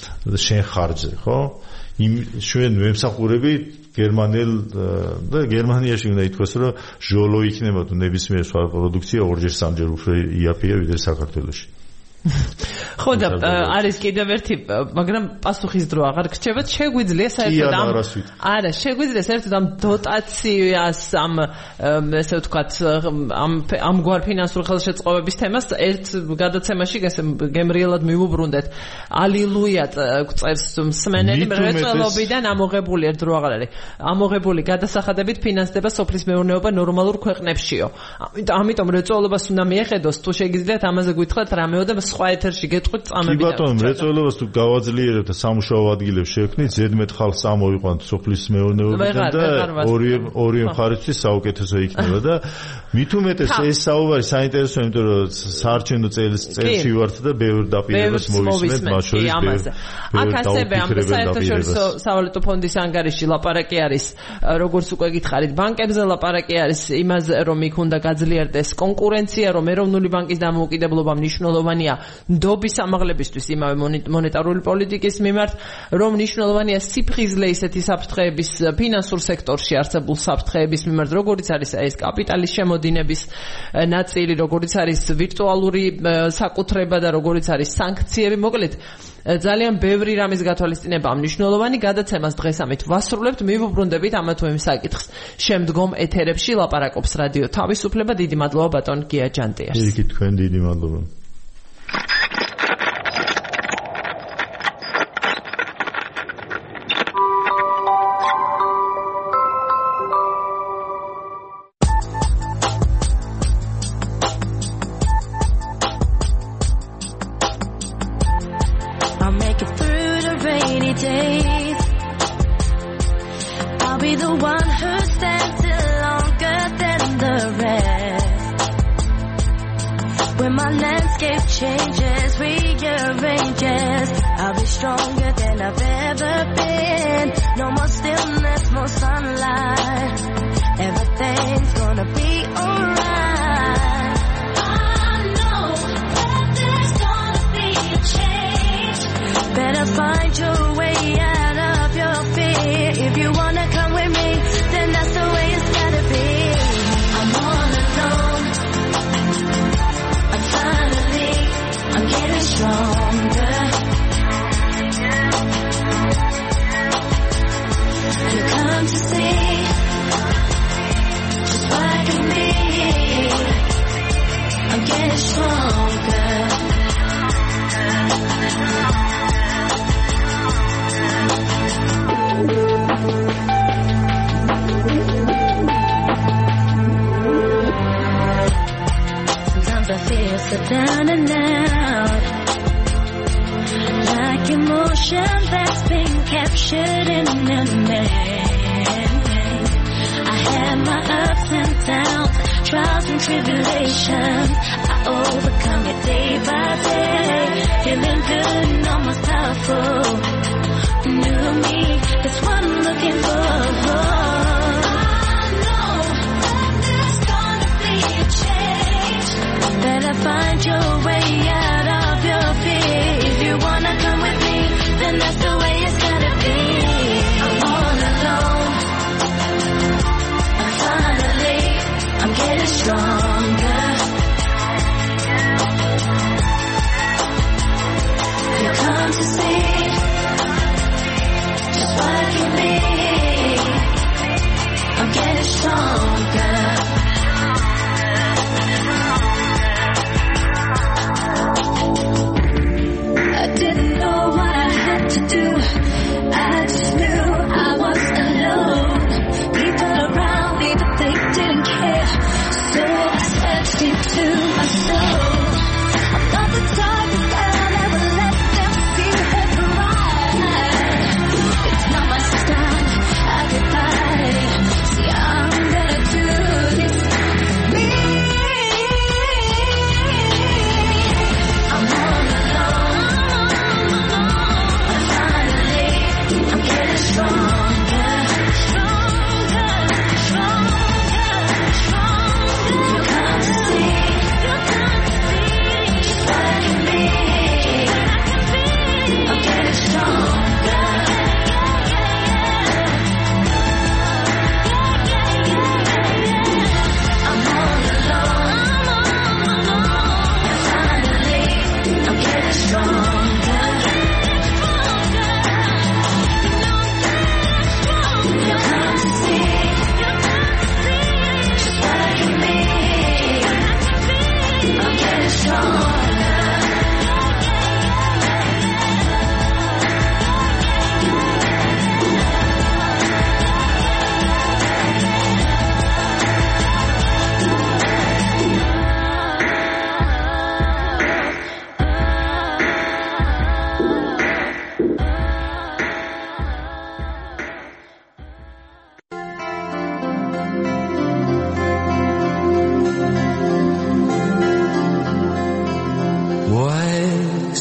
შენ ხარჯზე, ხო? იმ ჩვენ მემსახურები გერმანელ და გერმანიაში უნდა ითქვას, რომ ჟოლო იქნება თუ ნებისმიერ სხვა პროდუქცია ორჯერ სამჯერ უფრო იაფია ვიდრე საქართველოში. ხო და არის კიდევ ერთი, მაგრამ პასუხის დრო აღარ გრჩებათ, შეგვიძლია საერთოდ ამ არა, შეგვიძლია საერთოდ ამ დოტაციას, ამ ესე ვთქვათ, ამ ამგვარ ფინანსურ ხელშეწყობების თემას ერთ გადაცემაში გემრიელად მივუბრუნდეთ. ალილუია წერს მსმენელი, მრეწველობიდან ამოღებული ერთ დრო აღარ არის. ამოღებული გადასახადებით ფინანსდება სოფლის მეურნეობა ნორმალურ ქვეყნებშიო. ამიტომ მრეწველობას უნდა მიეხედოს, თუ შეგიძლიათ ამაზე გითხრათ რამეო და სხვა ეთერში გეტყვით წამები. კი ბატონო, მრეწველობას თუ გავაძლიერებთ და სამუშაო ადგილებს შევქმნით, ზედმეტ ხალხს წამოვიყვანთ სოფლის მეურნეობიდან და ორი ორი მხარისთვის საუკეთესო იქნება და მით უმეტეს ეს საუბარი საინტერესო, იმიტომ რომ საარჩევნო წელში ვართ და ბევრ დაპირებას მოვისმენთ მათ შორის ბევრ. აქ ასევე ამ საერთაშორისო სავალუტო ფონდის ანგარიში ლაპარაკი არის, როგორც უკვე გითხარით, ბანკებზე ლაპარაკი არის იმაზე, რომ იქ უნდა გაძლიერდეს კონკურენცია, რომ ეროვნული ბანკის დამოუკიდებლობა მნიშვნელოვანია ნდობის ამაღლებისთვის იმავე მონეტარული პოლიტიკის მიმართ, რომ მნიშვნელოვანია სიფხიზლე ისეთი საფრთხეების ფინანსურ სექტორში არსებულ საფრთხეების მიმართ, როგორც არის ეს კაპიტალის შემოდინების ნაწილი, როგორც არის ვირტუალური საკუთრება და როგორც არის სანქციები, მოკლედ ძალიან ბევრი რამის გათვალისწინება მნიშვნელოვანი. გადაცემას დღეს ამით ვასრულებთ, მივუბრუნდებით ამა თუ იმ საკითხს შემდგომ ეთერებში. ლაპარაკობს რადიო თავისუფლება. დიდი მადლობა ბატონ გია ჯანტიას. იქ თქვენ დიდი მადლობა.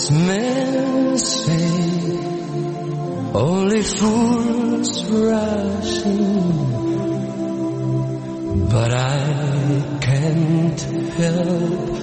Men say only fools rush in, but I can't help